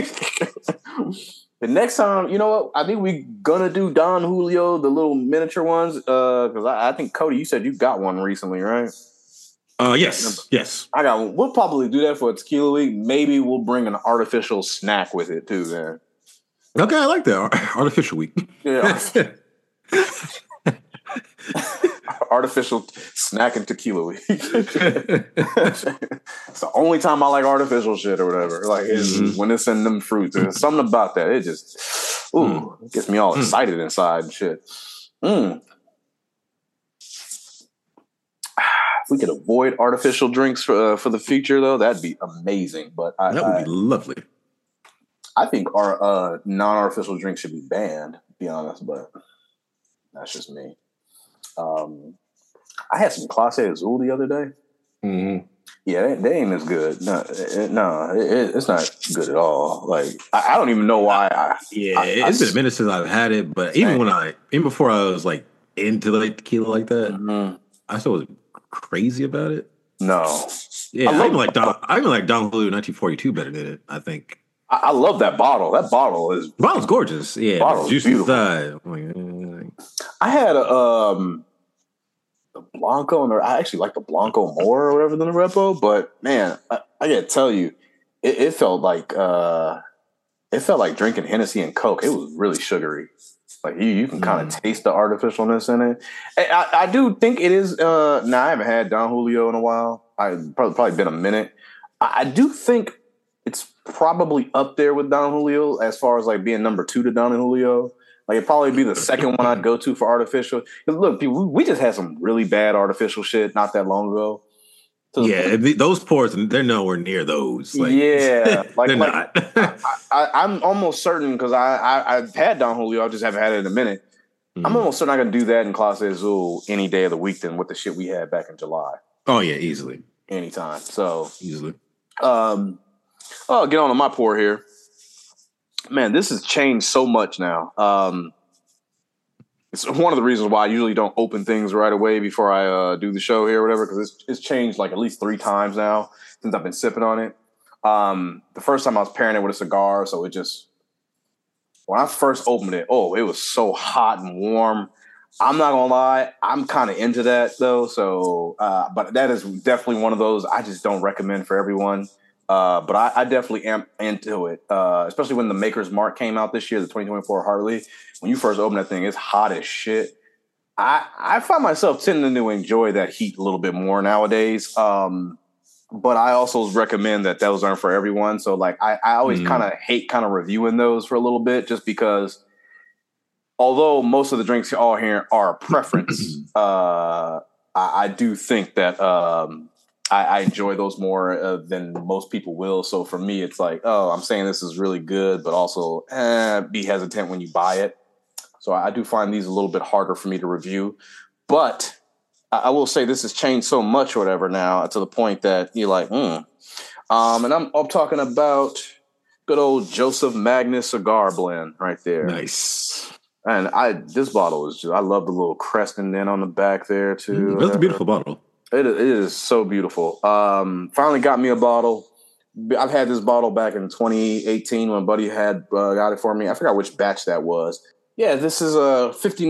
The next time, you know what? I think we're gonna do Don Julio, the little miniature ones. Because I think Cody, you said you got one recently, right? Yes. I got one. We'll probably do that for a tequila week. Maybe we'll bring an artificial snack with it too, man. Okay, I like that. Artificial week. Yeah. Artificial snack and tequila week. It's the only time I like artificial shit or whatever. Like when it's in them fruits. There's something about that. It just it gets me all excited inside and shit. If we could avoid artificial drinks for the future, though, that'd be amazing. But that would be lovely. I think our non-artificial drinks should be banned, to be honest, but that's just me. I had some Clase Azul the other day. Mm-hmm. Yeah, they ain't as good. No, it's not good at all. Like I don't even know why. It's been a minute since I've had it, but even before I was like into like tequila like that, I still was crazy about it. No, yeah, I even like Don Julio 1942 better than it. I think. I love that bottle. That bottle's gorgeous. Yeah, bottle's juicy inside. I had the Blanco, and I actually like the Blanco more or whatever than the Repo. But man, I gotta tell you, it felt like drinking Hennessy and Coke. It was really sugary. Like you can kind of taste the artificialness in it. I do think it is. Now I haven't had Don Julio in a while. I probably been a minute. I do think it's probably up there with Don Julio as far as like being number 2 to Don Julio. Like it'd probably be the second one I'd go to for artificial. Look, people, we just had some really bad artificial shit not that long ago. So those pours, they're nowhere near those. Like, yeah, they're not. I'm almost certain because I've had Don Julio, I just haven't had it in a minute. I'm almost certain I can do that in Clase Azul any day of the week than with the shit we had back in July. Oh yeah, easily, anytime. So easily. Get on to my pour here. Man, this has changed so much now. It's one of the reasons why I usually don't open things right away before I do the show here or whatever, because it's changed like at least 3 times now since I've been sipping on it. The first time I was pairing it with a cigar, so it just... When I first opened it, it was so hot and warm. I'm not gonna lie, I'm kind of into that though. So, but that is definitely one of those I just don't recommend for everyone. But I definitely am into it, especially when the Maker's Mark came out this year, the 2024 Harley. When you first open that thing, it's hot as shit. I find myself tending to enjoy that heat a little bit more nowadays. But I also recommend that those aren't for everyone. So like I always kind of hate kind of reviewing those for a little bit just because although most of the drinks all here are a preference, I do think that I enjoy those more than most people will. So for me, it's like, oh, I'm saying this is really good, but also be hesitant when you buy it. So I do find these a little bit harder for me to review. But I will say this has changed so much or whatever now to the point that you're like, And I'm talking about good old Joseph Magnus cigar blend right there. Nice. And this bottle is I love the little crest indent on the back there too. That's a beautiful bottle. It is so beautiful. Finally got me a bottle. I've had this bottle back in 2018 when Buddy had got it for me. I forgot which batch that was. Yeah, this is a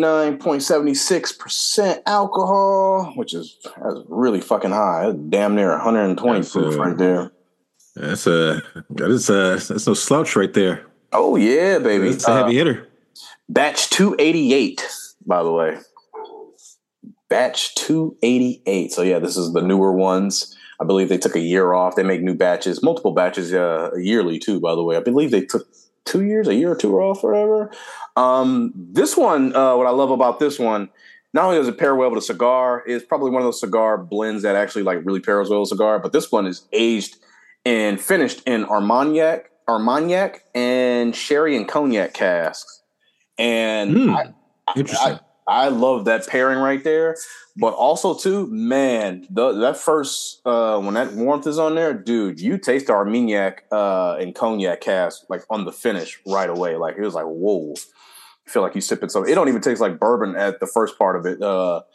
59.76% alcohol, which is really fucking high. That's damn near 120 proof right there. That's no slouch right there. Oh yeah, baby. It's a heavy hitter. Batch 288, by the way. Batch 288. So yeah, this is the newer ones. I believe they took a year off. They make new batches, multiple batches yearly too, by the way. I believe they took 2 years, a year or two off or whatever. This one, what I love about this one, not only does it pair well with a cigar, it's probably one of those cigar blends that actually like really pairs well with a cigar, but this one is aged and finished in Armagnac and sherry and cognac casks. And interesting. I love that pairing right there. But also, too, man, that first, when that warmth is on there, dude, you taste the Armagnac and cognac cast, like, on the finish right away. Like, it was like, whoa. I feel like you sipping something. It don't even taste like bourbon at the first part of it. Because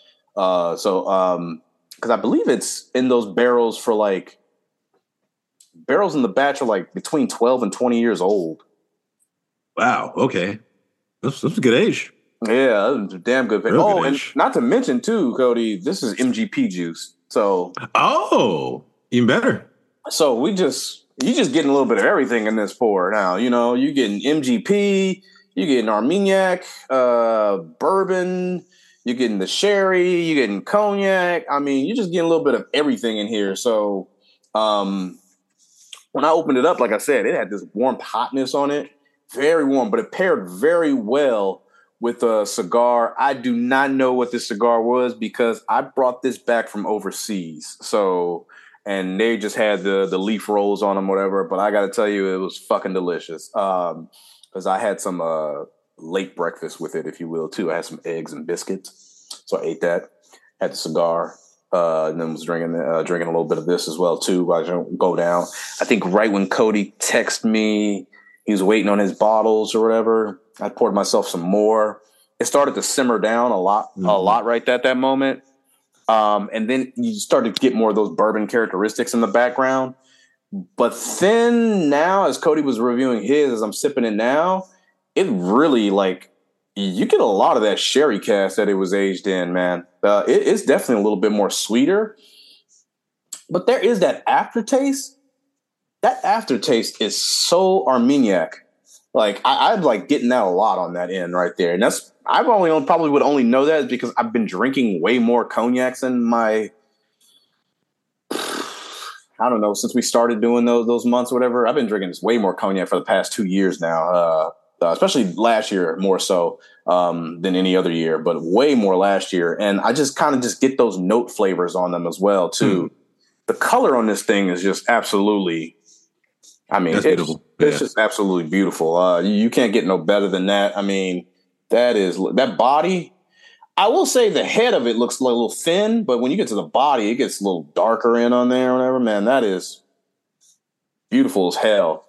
I believe it's in those barrels for, like, barrels in the batch are, like, between 12 and 20 years old. Wow, okay. That's a good age. Yeah, that's a damn good pick. Real good and age. not to mention too, Cody, this is MGP juice. So even better. So you just getting a little bit of everything in this pour now. You know, you getting MGP, you getting Armagnac, bourbon, you're getting the sherry, you're getting cognac. I mean, you're just getting a little bit of everything in here. So when I opened it up, like I said, it had this warm hotness on it. Very warm, but it paired very well with a cigar. I do not know what this cigar was because I brought this back from overseas. So, and they just had the leaf rolls on them, whatever. But I got to tell you, it was fucking delicious. Because I had some late breakfast with it, if you will, too. I had some eggs and biscuits. So I ate that, had the cigar, and then was drinking a little bit of this as well, too. I don't go down. I think right when Cody texted me, he was waiting on his bottles or whatever. I poured myself some more. It started to simmer down a lot right at that moment. And then you started to get more of those bourbon characteristics in the background. But then now, as Cody was reviewing his, as I'm sipping it now, it really, like, you get a lot of that sherry cast that it was aged in, man. It's definitely a little bit more sweeter. But there is that aftertaste. That aftertaste is so Armagnac. Like, I'm like getting that a lot on that end right there. And that's, probably would only know that because I've been drinking way more cognacs in my, I don't know, since we started doing those months or whatever. I've been drinking this way more cognac for the past 2 years now, especially last year more so than any other year, but way more last year. And I just kind of just get those note flavors on them as well, too. The color on this thing is just absolutely, I mean, it's just absolutely beautiful. You can't get no better than that. I mean, that body. I will say the head of it looks a little thin, but when you get to the body, it gets a little darker in on there or whatever. Man, that is beautiful as hell.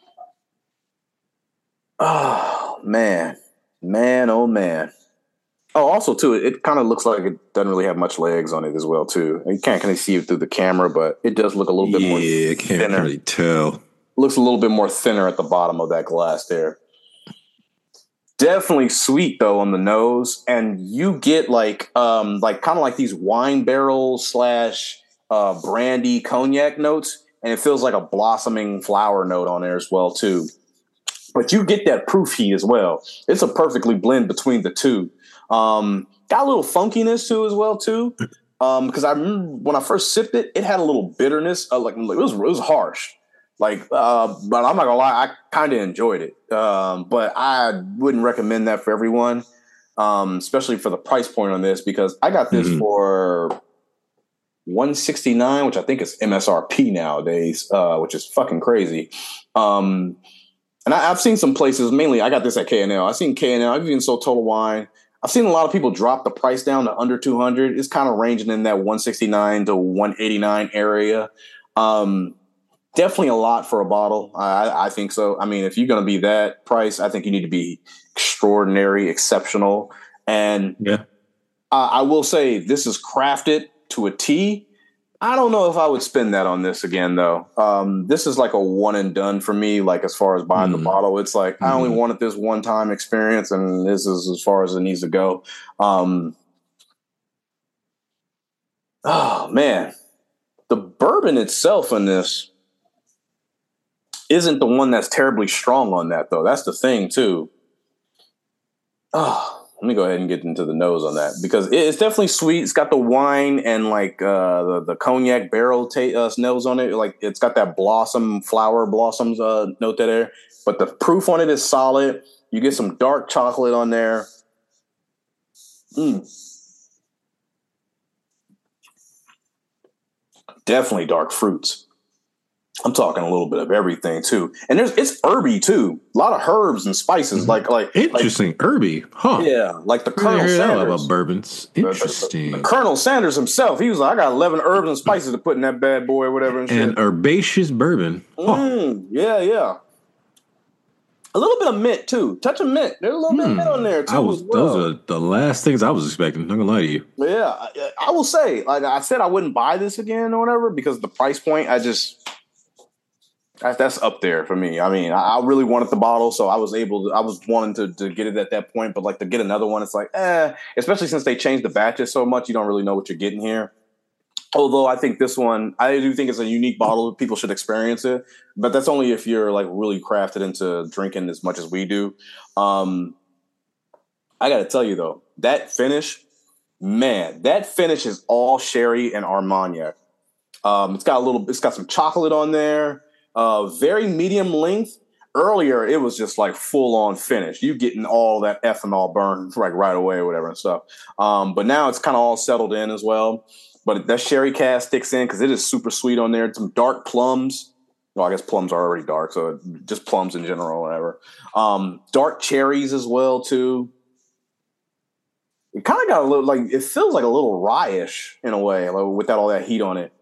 Oh, man. Man, oh, man. Oh, also, too, it kind of looks like it doesn't really have much legs on it as well, too. You can't kind of see it through the camera, but it does look a little bit more thinner. Yeah, can't really tell. Looks a little bit more thinner at the bottom of that glass there. definitely sweet though on the nose, and you get like kind of like these wine barrel / brandy cognac notes, and it feels like a blossoming flower note on there as well too. But you get that proof heat as well. It's a perfectly blend between the two. Got a little funkiness too as well too. Because I remember when I first sipped it, it had a little bitterness. Like it was harsh. Like, but I'm not gonna lie, I kind of enjoyed it. But I wouldn't recommend that for everyone, especially for the price point on this, because I got this for $169, which I think is MSRP nowadays, which is fucking crazy. And I've seen some places, mainly I got this at K&L. I've seen K&L, I've even sold Total Wine. I've seen a lot of people drop the price down to under 200. It's kind of ranging in that 169 to 189 area. Definitely a lot for a bottle. I think so. I mean, if you're going to be that price, I think you need to be extraordinary, exceptional. And I will say this is crafted to a T. I don't know if I would spend that on this again, though. This is like a one and done for me. Like as far as buying the bottle, it's like I only wanted this one time experience, and this is as far as it needs to go. Oh man, the bourbon itself in this isn't the one that's terribly strong on that, though. That's the thing too. Let me go ahead and get into the nose on that, because it's definitely sweet. It's got the wine and like the cognac barrel nose on it. Like it's got that flower blossoms note there. But the proof on it is solid. You get some dark chocolate on there. Definitely dark fruits. I'm talking a little bit of everything too, and it's herby too. A lot of herbs and spices, like interesting, herby, huh? Yeah, like the Colonel Sanders about bourbons. Interesting. The Colonel Sanders himself, he was like, I got 11 herbs and spices to put in that bad boy or whatever. And herbaceous bourbon. Yeah. A little bit of mint too. Touch of mint. There's a little bit of mint on there too. Those are the last things I was expecting. I'm not gonna lie to you. Yeah, I will say, like I said, I wouldn't buy this again or whatever because the price point. That's up there for me. I mean, I really wanted the bottle, so I was wanting to get it at that point. But like to get another one, it's like, especially since they changed the batches so much, you don't really know what you're getting here. Although I think this one, I do think it's a unique bottle. People should experience it, but that's only if you're like really crafted into drinking as much as we do. I got to tell you though, that finish is all sherry and Armagnac. It's got some chocolate on there. Very medium length. Earlier, it was just like full on finish. You getting all that ethanol burn like right away or whatever and stuff. But now it's kind of all settled in as well. But that sherry cast sticks in because it is super sweet on there. Some dark plums. Well, I guess plums are already dark, so just plums in general or whatever. Dark cherries as well too. It kind of got a little like it feels like a little rye-ish in a way, like, without all that heat on it.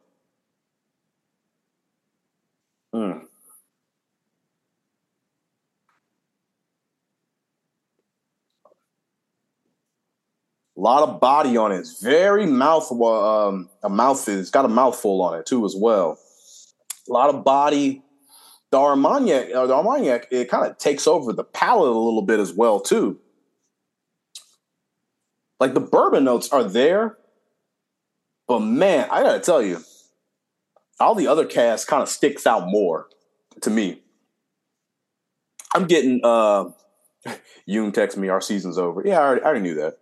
A lot of body on it. It's very it's got a mouthful on it too as well. A lot of body. The Armagnac, it kind of takes over the palate a little bit as well too. Like the bourbon notes are there, but man, I gotta tell you, all the other casts kind of sticks out more to me. I'm getting Yoon texts me, our season's over. Yeah, I already knew that.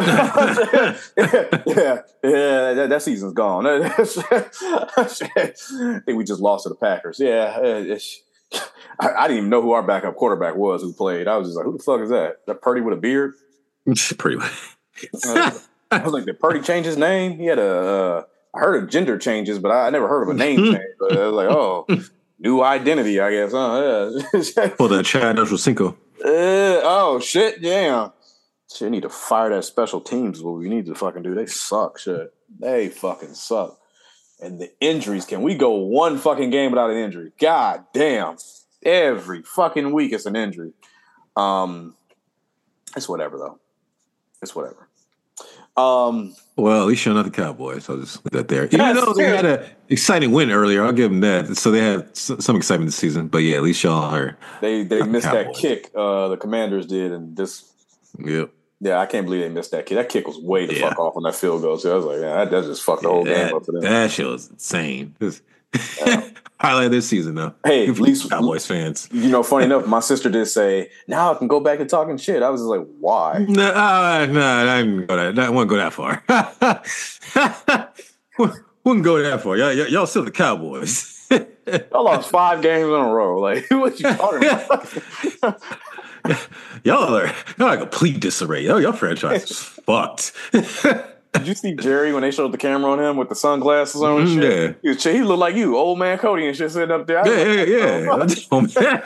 That season's gone. I think we just lost to the Packers. Yeah, I didn't even know who our backup quarterback was who played. I was just like, who the fuck is that? That Purdy with a beard? Pretty much. I was like, did Purdy change his name? He had I heard of gender changes, but I never heard of a name change. But I was like, oh, new identity, I guess. For the Chad Ochocinco. Oh shit! Yeah, shit. I need to fire that special teams. What we need to fucking do. They suck. Shit, they fucking suck. And the injuries. Can we go one fucking game without an injury? God damn! Every fucking week it's an injury. It's whatever though. It's whatever. Well, at least you're not the Cowboys. I'll just leave that there. Even though they had an exciting win earlier, I'll give them that. So they had some excitement this season. But yeah, at least y'all are. They missed Cowboys. That kick. The Commanders did, and this. Yep. Yeah, I can't believe they missed that kick. That kick was way the fuck off on that field goal. So I was like, yeah, that just fucked the whole game up for them. That shit was insane. Highlight of this season, though. Hey, at least Cowboys fans. Funny enough, my sister did say, "Now I can go back to talking shit." I was just like, "Why?" No, I didn't go that. I wouldn't go that far. Wouldn't go that far. Y'all still the Cowboys. Y'all lost 5 games in a row. Like, what you talking about? Y'all are a complete disarray. Your franchise is fucked. Did you see Jerry when they showed the camera on him with the sunglasses on and shit? Yeah. He looked like you, old man Cody and shit sitting up there. Yeah. Oh, man.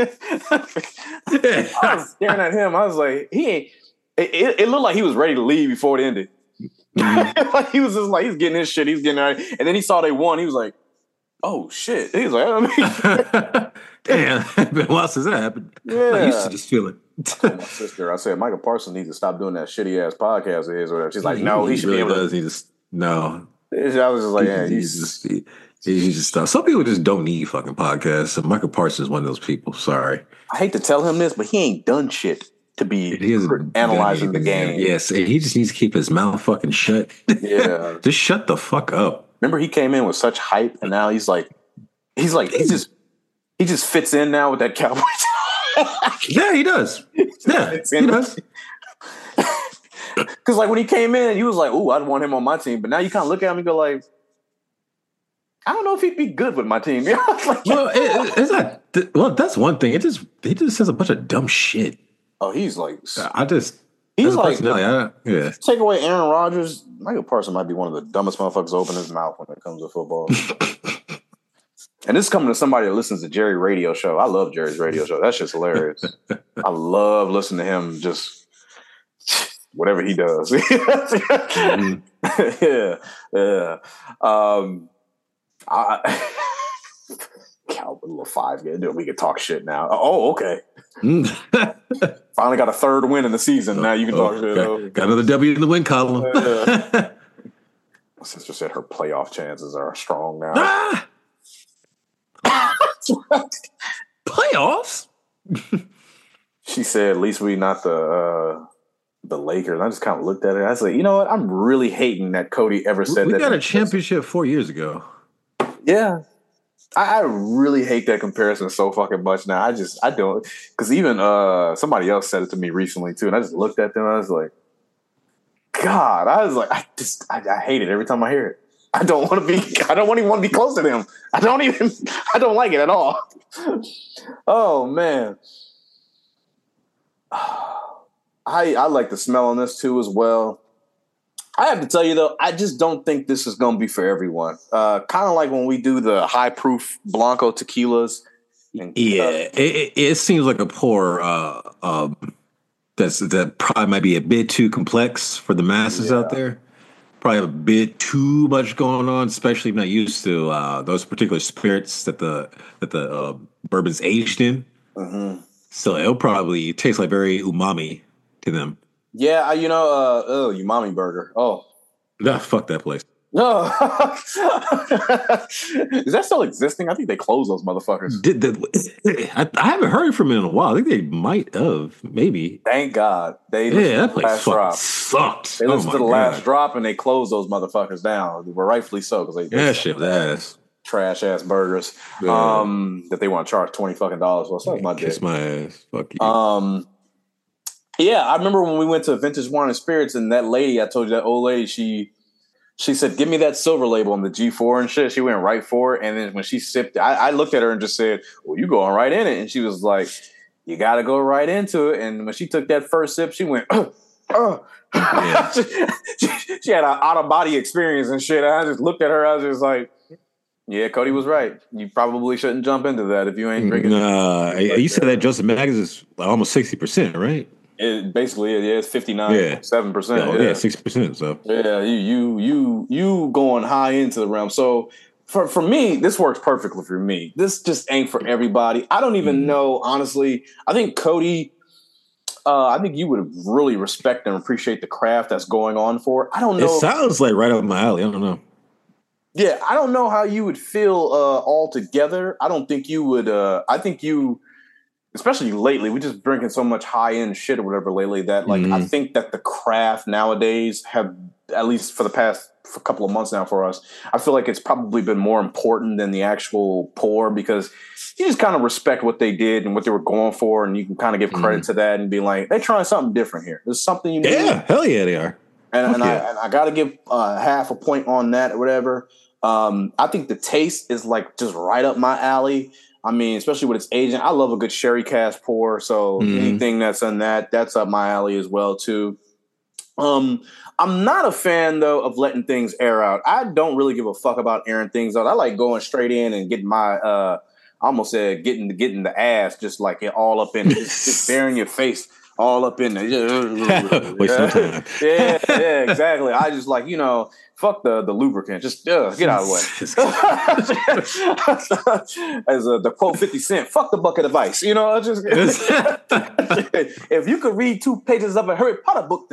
I was staring at him. I was like, he ain't. It looked like he was ready to leave before it ended. Like he was just like, he's getting his shit. He's getting out. And then he saw they won. He was like, oh, shit. He was like, damn, it's been a while since that happened. Yeah. I used to just feel it. My sister, I said, Michael Parsons needs to stop doing that shitty ass podcast of his or whatever. She's like, no, he should really be able to. No. I was just like, yeah, he just stuff. Some people just don't need fucking podcasts. Michael Parsons is one of those people. Sorry. I hate to tell him this, but he ain't done shit to be analyzing the game. Yes, and he just needs to keep his mouth fucking shut. Yeah. Just shut the fuck up. Remember he came in with such hype and now he just fits in now with that Cowboys. Yeah, he does. Yeah, he does. Because like when he came in, you was like, "Ooh, I'd want him on my team." But now you kind of look at him and go like, "I don't know if he'd be good with my team." Like, well, it's not. Well, that's one thing. He just says a bunch of dumb shit. Oh, he's like, he's like, yeah. Take away Aaron Rodgers, Michael Parsons might be one of the dumbest motherfuckers to open his mouth when it comes to football. And this is coming to somebody that listens to Jerry radio show. I love Jerry's radio show. That's just hilarious. I love listening to him just whatever he does. Mm-hmm. Yeah. Calvin, little 5 game. We can talk shit now. Oh, okay. Finally got a 3rd win in the season. Now you can talk shit. Got another W in the win column. My sister said her playoff chances are strong now. Playoffs? She said, at least we not the Lakers. I just kind of looked at it. I said, you know what? I'm really hating that Cody ever said that. We got a championship 4 years ago. Yeah. I really hate that comparison so fucking much now. I don't. Because even somebody else said it to me recently, too. And I just looked at them. I was like, God. I was like, I hate it every time I hear it. I don't even want to be close to them. I don't like it at all. Oh, man. I like the smell on this too as well. I have to tell you though, I just don't think this is going to be for everyone. Kind of like when we do the high proof Blanco tequilas. It seems like a pour that probably might be a bit too complex for the masses out there. Probably a bit too much going on, especially if not used to those particular spirits that the bourbon's aged in. Mm-hmm. So it'll probably taste like very umami to them. Yeah, umami burger. Oh, nah, fuck that place. No, is that still existing? I think they closed those motherfuckers. I haven't heard from it in a while. I think they might have, maybe. Thank God. That place fucking sucked. They listened to the last drop and they closed those motherfuckers down. Well, rightfully so because they shit ass. Trash ass burgers that they want to charge $20 fucking. Well, suck my dick. Kiss my ass. Fuck you. Yeah, I remember when we went to Vintage Wine and Spirits and that lady, I told you that old lady, she said, give me that silver label on the G4 and shit. She went right for it. And then when she sipped, I looked at her and just said, well, you going right in it. And she was like, you got to go right into it. And when she took that first sip, she went, Yeah. she had an out-of-body experience and shit. I just looked at her. I was just like, yeah, Cody was right. You probably shouldn't jump into that if you ain't drinking. You said that Joseph Maggis is almost 60%, right? It basically, it's 59.7%. Yeah, 60%. So yeah, you going high into the realm. So for me, this works perfectly for me. This just ain't for everybody. I don't even know, honestly. I think Cody I think you would really respect and appreciate the craft that's going on for it. I don't know. It sounds like right up my alley. I don't know. Yeah, I don't know how you would feel all together. I don't think you would. I think you, especially lately, we just drinking so much high end shit or whatever lately that like I think that the craft nowadays have, at least for the past couple of months now for us, I feel like it's probably been more important than the actual pour, because you just kind of respect what they did and what they were going for, and you can kind of give credit to that and be like, they're trying something different here. There's something you need. Yeah, hell yeah, they are. And I got to give half a point on that or whatever. I think the taste is like just right up my alley. I mean, especially with its aging. I love a good sherry cask pour, so anything that's on that's up my alley as well too. I'm not a fan though of letting things air out. I don't really give a fuck about airing things out. I like going straight in and getting my I almost said getting the ass just like it all up in it, just bearing your face all up in there. Yeah, exactly. I just like, fuck the lubricant. Just get out of the way. As the quote 50 Cent, fuck the bucket of ice. Just if you could read 2 pages of a Harry Potter book,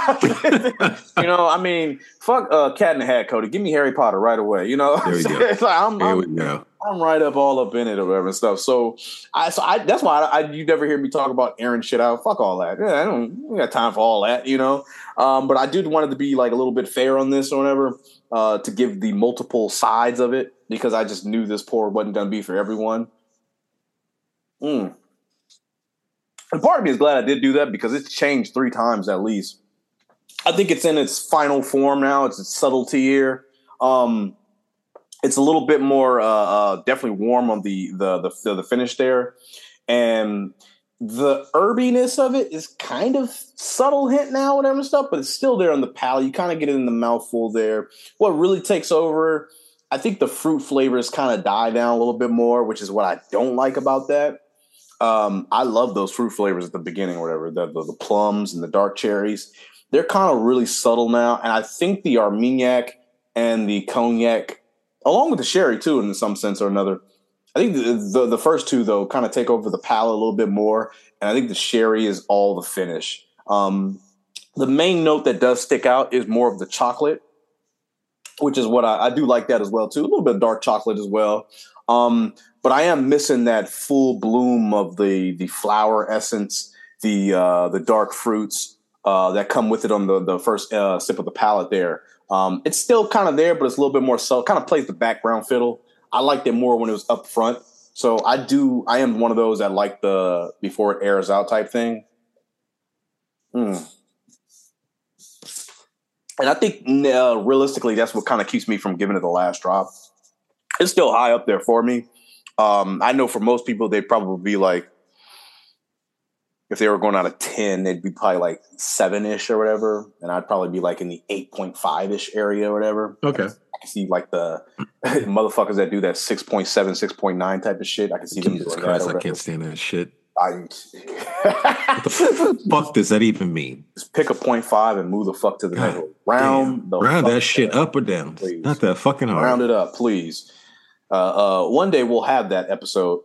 I mean, fuck Cat in the Hat, Cody. Give me Harry Potter right away. There we go. It's like, There we go. I'm right up in it or whatever and stuff. So I that's why you never hear me talk about airing shit out. Fuck all that. Yeah, I don't got time for all that, But I did want it to be like a little bit fair on this or whatever, to give the multiple sides of it, because I just knew this pour wasn't going to be for everyone. And part of me is glad I did do that, because it's changed 3 times at least. I think it's in its final form now. It's its subtlety here. It's a little bit more definitely warm on the finish there, and the herbiness of it is kind of subtle hint now, whatever stuff, but it's still there on the palate. You kind of get it in the mouthful there. What really takes over, I think the fruit flavors kind of die down a little bit more, which is what I don't like about that. I love those fruit flavors at the beginning, or whatever, the plums and the dark cherries. They're kind of really subtle now, and I think the Armagnac and the cognac, along with the sherry too, in some sense or another. I think the first 2 though kind of take over the palate a little bit more, and I think the sherry is all the finish. The main note that does stick out is more of the chocolate, which is what I do like that as well too. A little bit of dark chocolate as well, but I am missing that full bloom of the flower essence, the dark fruits that come with it on the first sip of the palate there. It's still kind of there, but it's a little bit more subtle. Kind of plays the background fiddle. I liked it more when it was up front. So I am one of those that like the before it airs out type thing. And I think realistically, that's what kind of keeps me from giving it the last drop. It's still high up there for me. I know for most people, they'd probably be like, if they were going out of 10, they'd be probably like 7-ish or whatever. And I'd probably be like in the 8.5-ish area or whatever. Okay. I can see like the motherfuckers that do that 6.7, 6.9 type of shit. I can see them doing Christ, that. I can't stand that shit. What the fuck does that even mean? Just pick a 0.5 and move the fuck to the next one. Round that shit up or down. Please. Not that fucking hard. Round it up, please. One day we'll have that episode.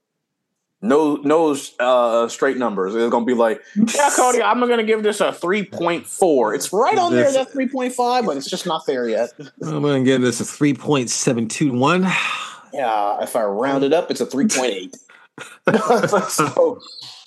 No straight numbers. It's gonna be like, yeah, Cody, I'm gonna give this a 3.4. It's right on there, that 3.5, but it's just not there yet. I'm gonna give this a 3.721. Yeah, if I round it up, it's a 3.8. So,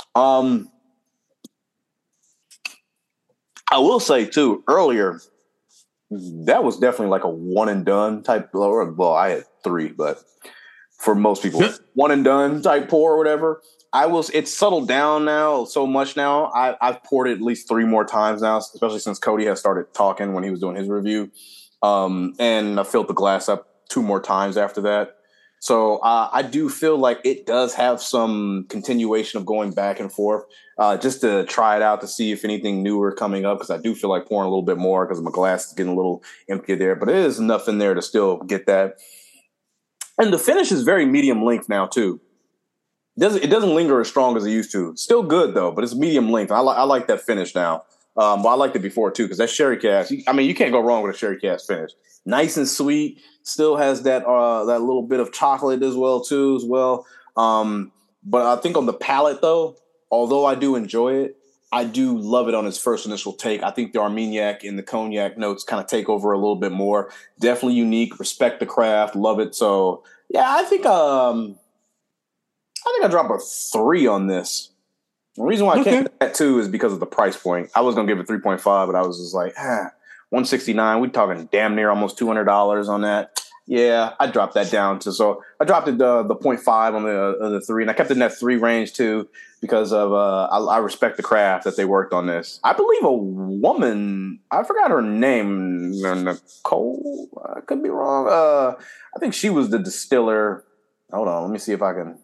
I will say too, earlier, that was definitely like a one and done type. Well, I had 3, but for most people, one and done type pour or whatever. It's settled down now so much now. I've poured it at least 3 more times now, especially since Cody has started talking when he was doing his review. And I filled the glass up 2 more times after that. So I do feel like it does have some continuation of going back and forth, just to try it out to see if anything newer coming up, because I do feel like pouring a little bit more because my glass is getting a little empty there. But it is enough in there to still get that. And the finish is very medium length now too. It doesn't linger as strong as it used to. Still good though, but it's medium length. I like that finish now. But I liked it before too, because that sherry cask. I mean, you can't go wrong with a sherry cask finish. Nice and sweet. Still has that little bit of chocolate as well. But I think on the palate though, although I do enjoy it, I do love it on its first initial take. I think the Armagnac and the Cognac notes kind of take over a little bit more. Definitely unique. Respect the craft. Love it. So yeah, I think I drop a 3 on this. The reason why I can't do that 2 is because of the price point. I was gonna give it 3.5, but I was just like, $169. We're talking damn near almost $200 on that. Yeah, I dropped that down to so I dropped it the 0.5 on the 3, and I kept it in that 3 range too because of I respect the craft that they worked on this. I believe a woman, I forgot her name, Nicole. I could be wrong. I think she was the distiller. Hold on, let me see if I can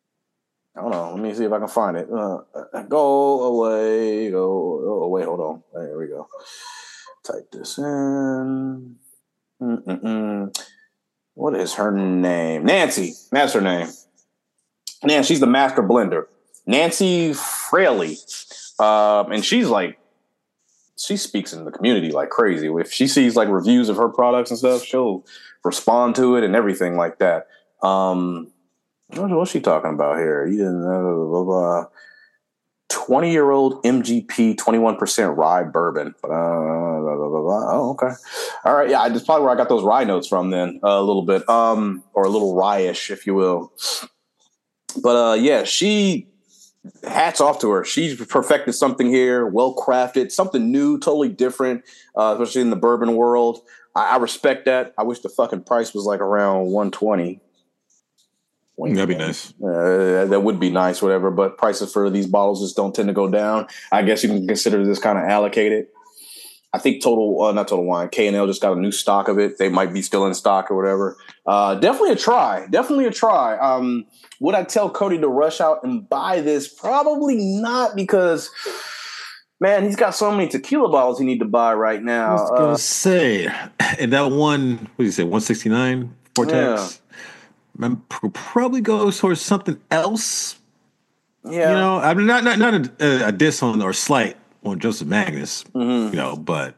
find it. Go away. Hold on. There we go. Type this in. What is her name? Nancy. That's her name. She's the master blender. Nancy Fraley. And she speaks in the community like crazy. If she sees like reviews of her products and stuff, she'll respond to it and everything like that. What's she talking about here? You didn't know, 20-year-old MGP 21% rye bourbon. Oh, okay. All right. Yeah, that's probably where I got those rye notes from then a little bit, or a little rye-ish, if you will. But yeah, hats off to her. She's perfected something here, well-crafted, something new, totally different, especially in the bourbon world. I respect that. I wish the fucking price was like around $120. That'd be nice. That would be nice, whatever. But prices for these bottles just don't tend to go down. I guess you can consider this kind of allocated. I think not Total Wine, K&L just got a new stock of it. They might be still in stock or whatever. Definitely a try. Would I tell Cody to rush out and buy this? Probably not, because, man, he's got so many tequila bottles he need to buy right now. I was going to say, and that one, what did you say, 169 Vortex? Yeah. Probably goes towards something else. Yeah. You know, I mean, not a diss on or slight on Joseph Magnus, you know, but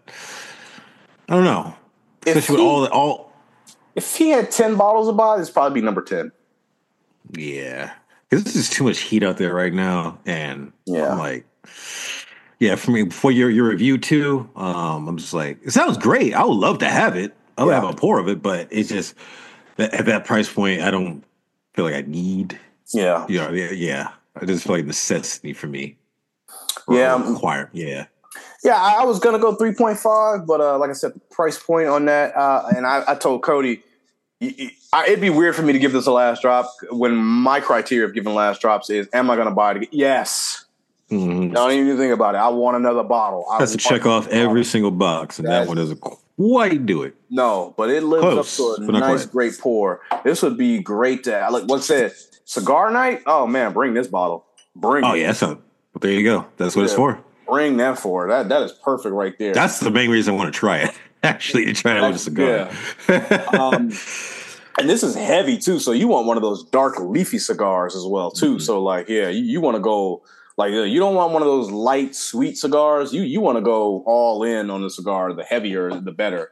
I don't know. Especially with all. If he had 10 bottles to buy, it's probably be number 10. Yeah. Because there's just too much heat out there right now. And I'm like, yeah, for me, for your review too, I'm just like, it sounds great. I would love to have it. I would have a pour of it, but it's just at that price point, I don't feel like I need. Yeah. Yeah. I just feel like necessity for me. Required. Yeah. Yeah, I was going to go 3.5, but like I said, the price point on that, and I told Cody, it'd be weird for me to give this a last drop when my criteria of giving last drops is, am I going to buy it? Yes. Mm-hmm. Don't even think about it. I want another bottle. That's to check off every single box, and that one doesn't quite do it. No, but it lives up to a nice, great pour. This would be great to, like, what's that? Cigar night? Oh, man, bring this bottle. Bring it. Yeah, well, there you go. That's what it's for. Bring that for. That is perfect right there. That's the main reason I want to try it. Actually, to try it with a cigar. Yeah. And this is heavy too, so you want one of those dark, leafy cigars as well too. Mm-hmm. So, like, yeah, you want to go like you don't want one of those light, sweet cigars. You want to go all in on the cigar. The heavier, the better.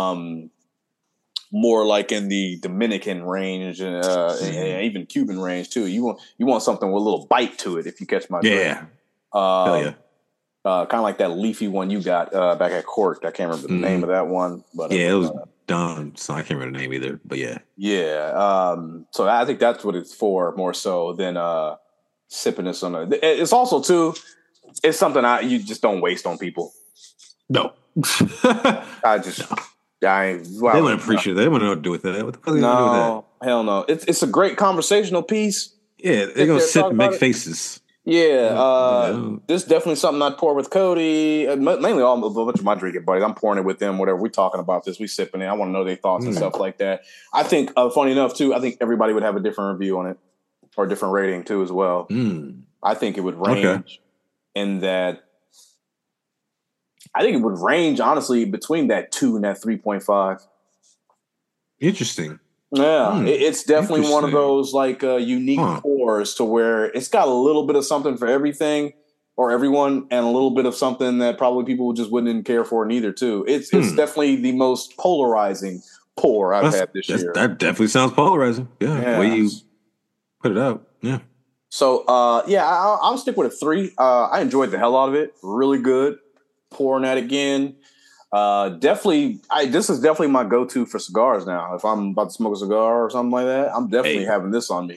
More like in the Dominican range, and even Cuban range too. You want something with a little bite to it. If you catch my drift. Hell yeah. Kind of like that leafy one you got back at Cork. I can't remember the name of that one, but it was dumb. So I can't remember the name either. But yeah. So I think that's what it's for more so than sipping this on. It's also too. It's something you just don't waste on people. No, they wouldn't appreciate that. They wouldn't know what to do with that. What the fuck are they gonna do with that? Hell no. It's a great conversational piece. Yeah, they're gonna sit and make faces. Yeah, this is definitely something I'd pour with Cody. Mainly a bunch of my drinking buddies. I'm pouring it with them. Whatever we're talking about this, we sipping it. I want to know their thoughts and stuff like that. I think, funny enough, too, I think everybody would have a different review on it or a different rating too as well. I think it would range in that. I think it would range honestly between that 2 and that 3.5. Interesting. Yeah, it's definitely one of those like unique pours to where it's got a little bit of something for everything or everyone, and a little bit of something that probably people just wouldn't care for neither too. It's definitely the most polarizing pour I've had this year. That definitely sounds polarizing. Yeah, the way you put it out. Yeah. So, I'll stick with a 3. I enjoyed the hell out of it. Really good. Pouring that again. Definitely, this is definitely my go-to for cigars now. If I'm about to smoke a cigar or something like that, I'm definitely having this on me.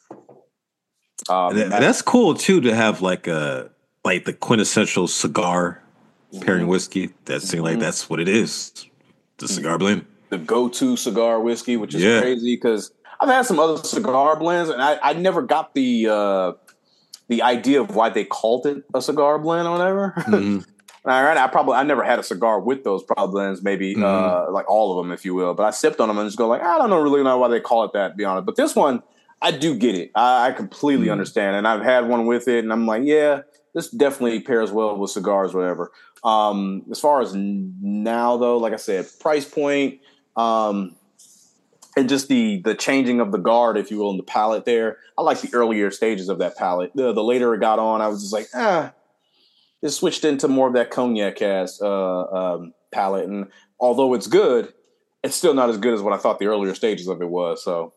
That's cool too to have like the quintessential cigar pairing whiskey. That seems like that's what it is. The cigar blend, the go-to cigar whiskey, which is crazy because I've had some other cigar blends, and I never got the idea of why they called it a cigar blend or whatever. Mm-hmm. All right, I never had a cigar with those problem blends, maybe like all of them, if you will. But I sipped on them and just go like, I don't really know why they call it that, to be honest. But this one, I do get it. I completely understand, and I've had one with it, and I'm like, yeah, this definitely pairs well with cigars, whatever. As far as now, though, like I said, price point, and just the changing of the guard, if you will, in the palate there. I like the earlier stages of that palate. The later it got on, I was just like, it switched into more of that cognac cast palette, and although it's good, it's still not as good as what I thought the earlier stages of it was. So,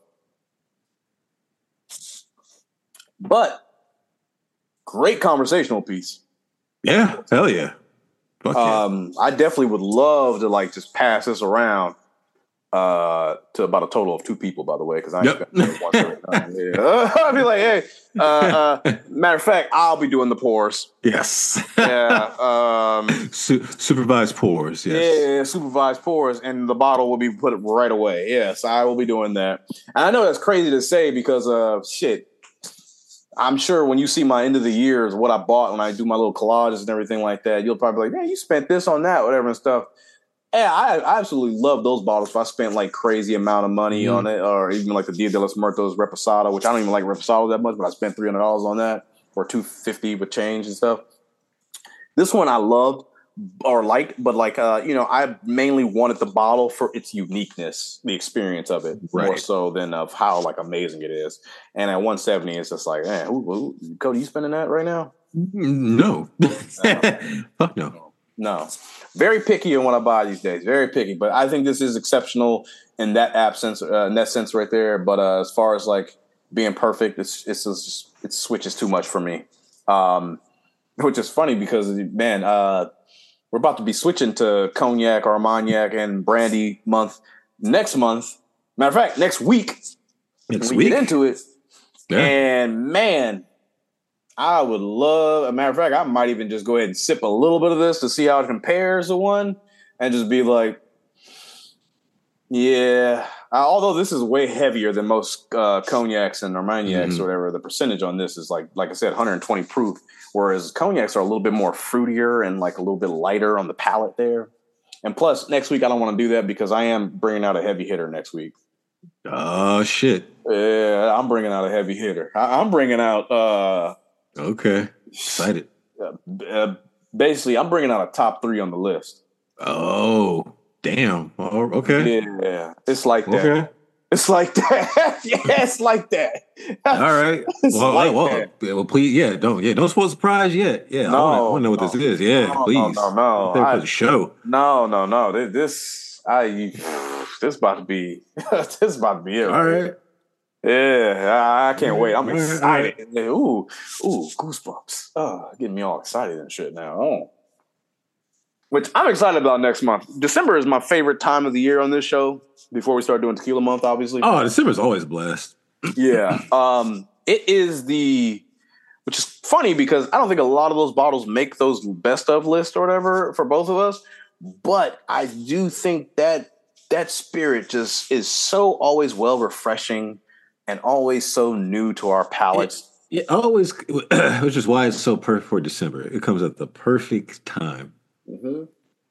but great conversational piece. Yeah, hell yeah. I definitely would love to like just pass this around to about a total of 2 people, by the way, because I spent once every time. Yeah. I'd be like, hey, matter of fact, I'll be doing the pours. Yes. Yeah. Supervised pours. Yes. Yeah, supervised pours, and the bottle will be put right away. Yes, I will be doing that. And I know that's crazy to say because shit. I'm sure when you see my end of the years, what I bought when I do my little collages and everything like that, you'll probably be like, man, you spent this on that, whatever and stuff. Yeah, I absolutely love those bottles. If I spent like crazy amount of money on it, or even like the Dia de los Muertos Reposado, which I don't even like Reposado that much, but I spent $300 on that, or $250 with change and stuff. This one I loved or liked, but like I mainly wanted the bottle for its uniqueness, the experience of it, more so than of how like amazing it is. And at 170, it's just like, man, Cody, you spending that right now? No. Fuck no. No. Very picky on what I buy these days. Very picky. But I think this is exceptional in that absence, in that sense right there. But as far as like being perfect, it switches too much for me. Which is funny because, man, we're about to be switching to cognac, Armagnac, and brandy month next month. Matter of fact, next week. We get into it. Yeah. And man, I would love, a matter of fact, I might even just go ahead and sip a little bit of this to see how it compares to one and just be like, yeah. Although this is way heavier than most cognacs and Armagnacs or whatever, the percentage on this is like I said, 120 proof, whereas cognacs are a little bit more fruitier and like a little bit lighter on the palate there. And plus, next week I don't want to do that because I am bringing out a heavy hitter next week. Oh, shit. Yeah, I'm bringing out a heavy hitter. I'm bringing out... Okay. Excited. Basically, I'm bringing out a top 3 on the list. Oh, damn. Oh, okay. Yeah, it's like that. Okay. It's like that. Yeah, it's like that. All right. Well, please, don't spoil the surprise yet. Yeah, I want to know what this is. Yeah, please. No. For the show. No. This about to be it. All right. Yeah, I can't wait. I'm excited. Right. Ooh, goosebumps. Oh, getting me all excited and shit now. Oh. Which I'm excited about next month. December is my favorite time of the year on this show before we start doing Tequila Month, obviously. Oh, December's always blessed. Yeah. It is which is funny because I don't think a lot of those bottles make those best of lists or whatever for both of us. But I do think that spirit just is so always well refreshing and always so new to our palates. It always, which is why it's so perfect for December. It comes at the perfect time. And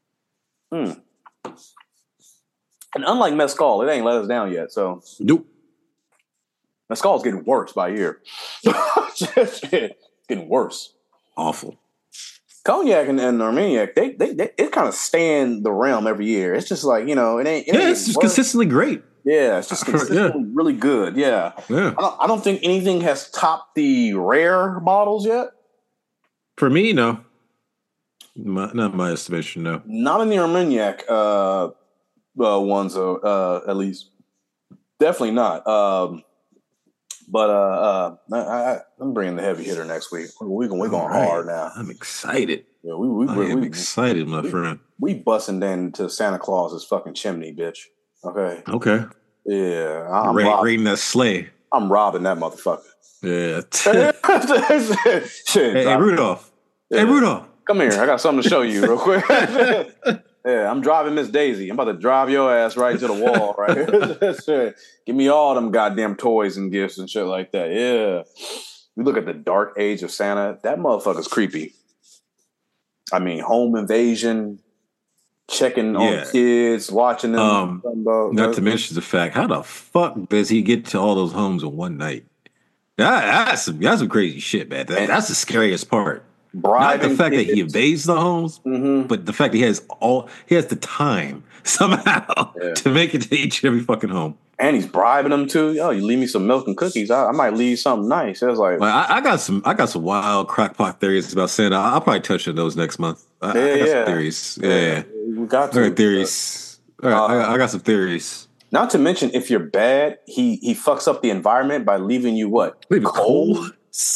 unlike Mezcal, it ain't let us down yet. So nope. Mezcal's getting worse by year. Getting worse. Awful. Cognac and Armagnac, they it kind of stay in the realm every year. It's just like, it ain't. It's just consistently great. Yeah, it's just consistently really good. Yeah. I don't think anything has topped the rare bottles yet. For me, no. Not my estimation, no. Not in the Armagnac ones, at least. Definitely not. But I'm bringing the heavy hitter next week. We're going hard now. I'm excited. Yeah, I'm excited, my friend. We busting into Santa Claus's fucking chimney, bitch. Okay. Yeah, I'm raiding that sleigh. I'm robbing that motherfucker. Yeah. Shit, hey, Rudolph. Yeah. Hey, Rudolph. Come here. I got something to show you real quick. Yeah, I'm driving Miss Daisy. I'm about to drive your ass right into the wall, right? Give me all them goddamn toys and gifts and shit like that. Yeah. We look at the dark age of Santa. That motherfucker's creepy. I mean, home invasion, checking on kids, watching them. Not to mention the fact, how the fuck does he get to all those homes in one night? That's some crazy shit, man. That's the scariest part. Not the fact that he invades the homes, but the fact that he has the time somehow to make it to each and every fucking home. And he's bribing them too. Yo, you leave me some milk and cookies. I might leave something nice. It was like, I got some wild crackpot theories about Santa. I'll probably touch on those next month. I got some theories. Yeah. We got to. Theories. All right, I got some theories. Not to mention, if you're bad, he fucks up the environment by leaving you what? Leave it cold.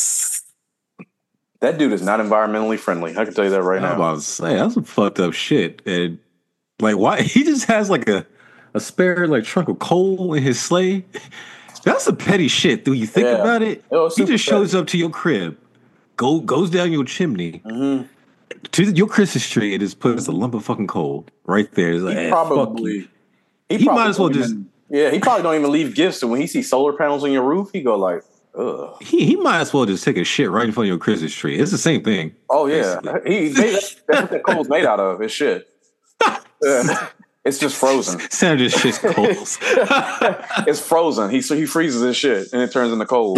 That dude is not environmentally friendly. I can tell you that right now. I'm about to say, that's some fucked up shit. And like, why he just has like a spare like trunk of coal in his sleigh? That's some petty shit. Do you think about it? He just shows up to your crib, goes down your chimney to your Christmas tree, and just puts a lump of fucking coal right there. It's like, he might as well just. He probably don't even leave gifts. And when he sees solar panels on your roof, he go like, ugh. He might as well just take a shit right in front of your Christmas tree. It's the same thing. Oh yeah, that's what that coal's made out of. It's shit. It's just frozen. Santa just shits coals. It's frozen. He freezes his shit and it turns into coal.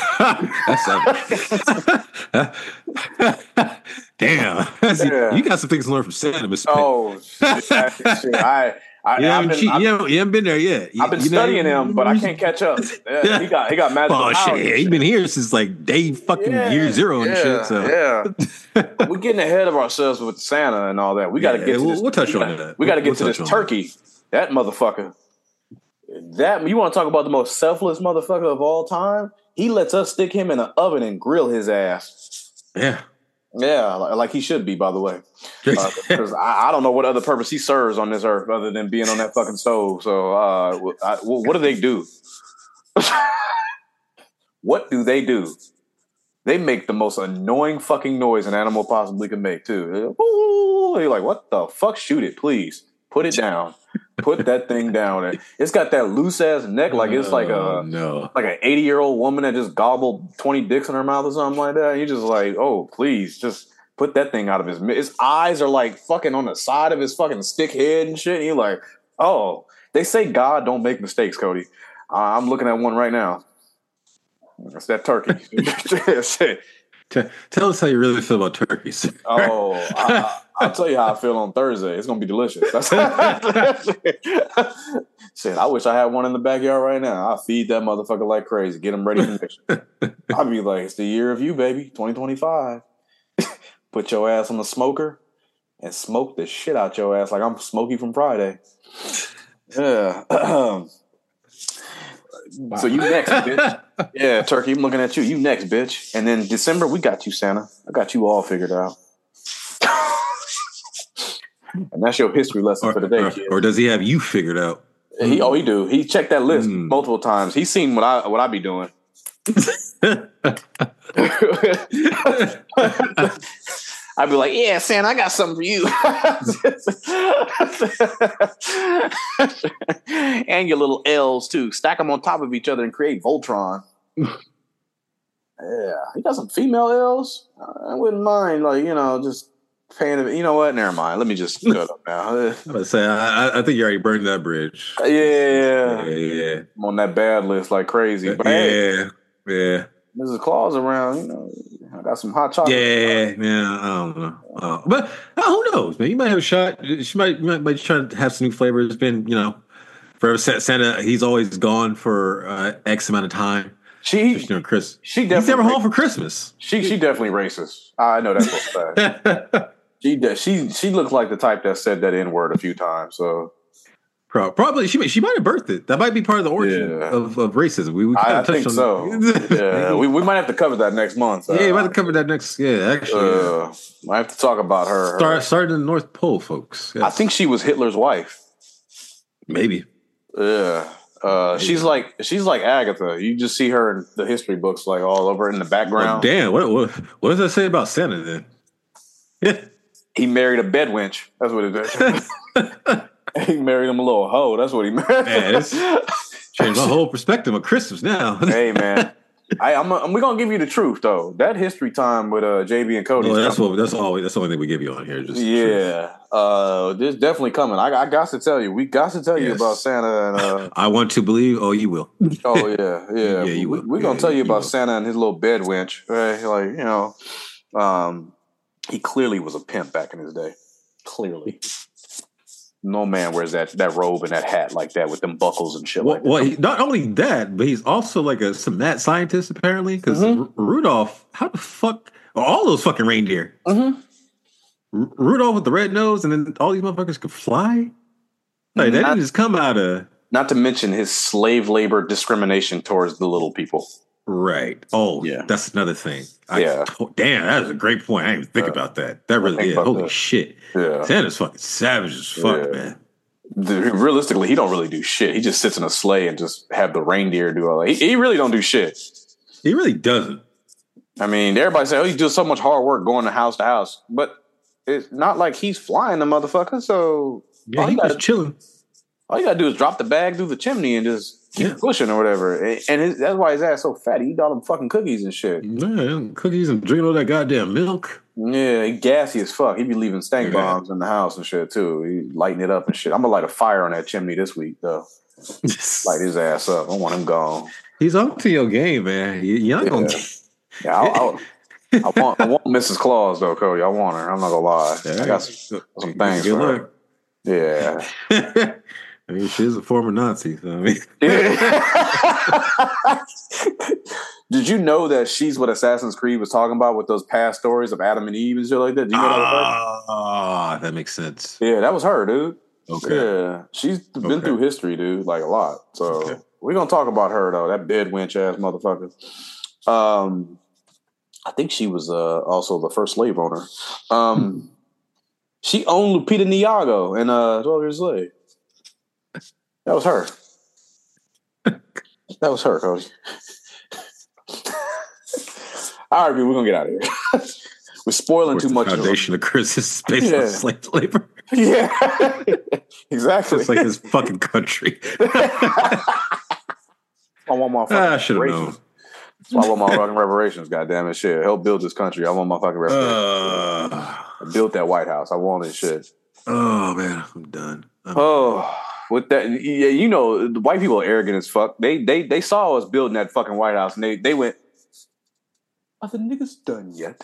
Damn. You got some things to learn from Santa, Mr. Oh shit. You haven't been there yet. I've been studying him, but I can't catch up. Yeah, he got magical powers. Shit. He's been here since like day fucking year zero and shit. So. We're getting ahead of ourselves with Santa and all that. We got to get to this. We'll touch on that. We got to get to this turkey. That motherfucker. You want to talk about the most selfless motherfucker of all time? He lets us stick him in an oven and grill his ass. Yeah. Yeah, like he should be, by the way. Because I don't know what other purpose he serves on this earth other than being on that fucking stove. So what do they do? What do they do? They make the most annoying fucking noise an animal possibly can make, too. You're like, what the fuck? Shoot it, please. Put it down. Put that thing down. It's got that loose ass neck, like it's like an 80-year-old woman that just gobbled 20 dicks in her mouth or something like that. And you're just like, oh, please, just put that thing out of his eyes are like fucking on the side of his fucking stick head and shit. And you're like, oh, they say God don't make mistakes, Cody. I'm looking at one right now. It's that turkey. Tell us how you really feel about turkeys. I'll tell you how I feel on Thursday. It's gonna be delicious. Shit, I wish I had one in the backyard right now. I'll feed that motherfucker like crazy. Get him ready for next year. I'll be like, it's the year of you, baby. 2025. Put your ass on the smoker and smoke the shit out your ass like I'm Smokey from Friday. Yeah. So you next, bitch. Yeah, Turkey, I'm looking at you. You next, bitch. And then December, we got you, Santa. I got you all figured out. And that's your history lesson for the day, kid. Or does he have you figured out? He do. He checked that list multiple times. He's seen what I be doing. I'd be like, yeah, Santa, I got something for you. And your little L's, too. Stack them on top of each other and create Voltron. Yeah. He got some female L's. I wouldn't mind, just paying it. You know what? Never mind. Let me just shut up now. I was about to say, I think you already burned that bridge. Yeah. I'm on that bad list like crazy. But yeah. Mrs. Claus around, I got some hot chocolate. Yeah, I don't know. But who knows, man? You might have a shot. She might try to have some new flavors. It's been, for Santa, he's always gone for X amount of time. He's never home for Christmas. She definitely racist. I know that for a fact. She looks like the type that said that N-word a few times. So Probably she might have birthed it. That might be part of the origin of racism. We I think so. Yeah, we might have to cover that next month. Yeah, we might have to cover that next. Yeah, actually, I have to talk about her. Started in the North Pole, folks. Yes. I think she was Hitler's wife. Maybe. Yeah. She's like Agatha. You just see her in the history books, like all over in the background. Oh, damn, what does that say about Santa then? Yeah, he married a bed wench. That's what it is. He married him a little hoe. That's what he married. Man, it's changed my whole perspective of Christmas now. Hey man, we're gonna give you the truth though. That history time with JB and Cody. That's the only thing we give you on here. Just this definitely coming. I got to tell you, we got to tell you about Santa. And I want to believe. Oh, you will. Oh yeah. You will. We're gonna tell you about Santa and his little bed wench. Right? Like he clearly was a pimp back in his day. Clearly. No man wears that robe and that hat like that with them buckles and shit. Not only that, but he's also like some mad scientist apparently. Because Rudolph, how the fuck are all those fucking reindeer? Mm-hmm. Rudolph with the red nose, and then all these motherfuckers could fly. Like that didn't just come out of. Not to mention his slave labor discrimination towards the little people. Right. Oh, yeah. That's another thing. Damn, that was a great point. I didn't even think about that. That really is. Holy shit. Yeah. Santa's fucking savage as fuck, man. Realistically, he don't really do shit. He just sits in a sleigh and just have the reindeer do all that. He really don't do shit. He really doesn't. I mean, everybody say, he does so much hard work going to house. But it's not like he's flying the motherfucker, so... Yeah, he's just chilling. All you gotta do is drop the bag through the chimney and just keep pushing or whatever. And that's why his ass so fat. He eat all them fucking cookies and shit. Yeah, cookies and drinking all that goddamn milk. Yeah, he gassy as fuck. He be leaving stank bombs in the house and shit too. He lighting it up and shit. I'm gonna light a fire on that chimney this week though. Light his ass up. I want him gone. He's up to your game, man. You're not gonna. Yeah, I want Mrs. Claus though, Cody. I want her. I'm not gonna lie. Yeah, I got some things for her. Yeah. I mean, she's a former Nazi. So I mean, did you know that she's what Assassin's Creed was talking about with those past stories of Adam and Eve and shit like that? Do you know that? That makes sense. Yeah, that was her, dude. Okay. Yeah, she's been through history, dude, like a lot. So we're gonna talk about her though. That bed wench ass motherfucker. I think she was also the first slave owner. She owned Lupita Nyong'o in 12 Years a Slave. That was her. That was her, Cody. All right, we're going to get out of here. We're spoiling too much. The foundation of Chris's based on slave labor. Yeah, exactly. It's like his fucking country. I want my fucking I should have known. That's why I want my fucking reparations, goddamn it, shit. Help build this country. I want my fucking reparations. I built that White House. I wanted shit. Oh man, I'm done. With that, yeah, you know, the white people are arrogant as fuck. They saw us building that fucking White House, and they went, "Are the niggas done yet?"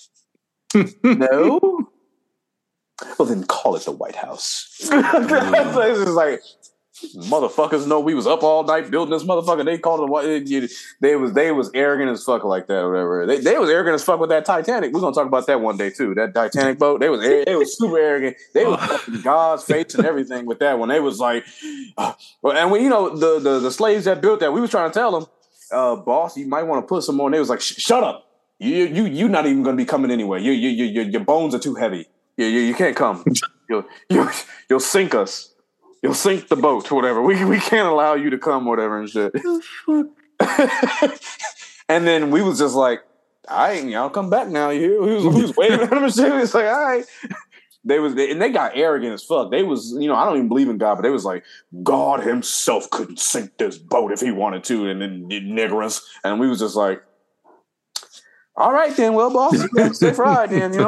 No. Well, then call it the White House. It's just like, motherfuckers know we was up all night building this motherfucker. They called it White. They was arrogant as fuck like that or whatever. They was arrogant as fuck with that Titanic. We're gonna talk about that one day too. That Titanic boat. They was super arrogant. They was fucking God's face and everything with that one. They was like, and when the slaves that built that, we was trying to tell them, boss, you might want to put some more. And they was like, shut up. You not even gonna be coming anyway. Your bones are too heavy. You can't come. You'll sink us. You'll sink the boat or whatever. We can't allow you to come, whatever and shit. And then we was just like, all right, y'all come back now. We was waving at them and shit. It's like, all right. They got arrogant as fuck. They was, I don't even believe in God, but they was like, God himself couldn't sink this boat if he wanted to, and then niggerance. And we was just like, all right then, well, boss, stay fried then, we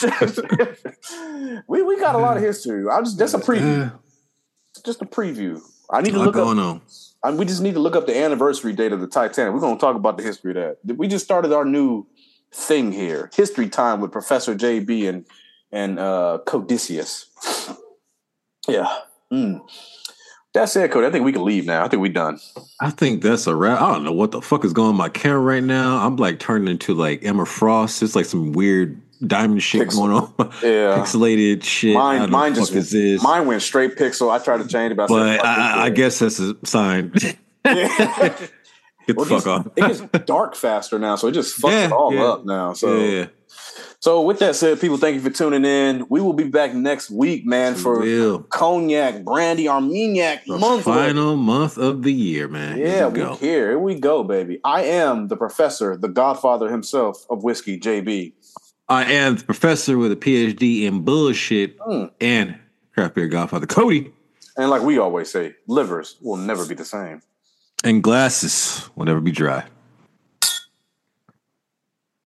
got a lot of history. That's a preview. Just a preview. I need to look up. We just need to look up the anniversary date of the Titanic. We're going to talk about the history of that. We just started our new thing here, History Time with Professor JB and Codicius. Yeah. That's it, Cody. I think we can leave now. I think we're done. I think that's a wrap. I don't know what the fuck is going on my camera right now. I'm like turning into like Emma Frost. It's like some weird diamond shit going on. Yeah, pixelated shit. Mine went straight pixel. I tried to change it, but I guess that's a sign. Yeah. Get the fuck off. It gets dark faster now, so it just fucks it all up now. So, yeah. So with that said, people, thank you for tuning in. We will be back next week, man, for Cognac, Brandy, Armagnac month. Final month of the year, man. Yeah, here we go, baby. I am the professor, the godfather himself of whiskey, JB. I am the professor with a PhD in bullshit and craft beer godfather, Cody. And like we always say, livers will never be the same. And glasses will never be dry.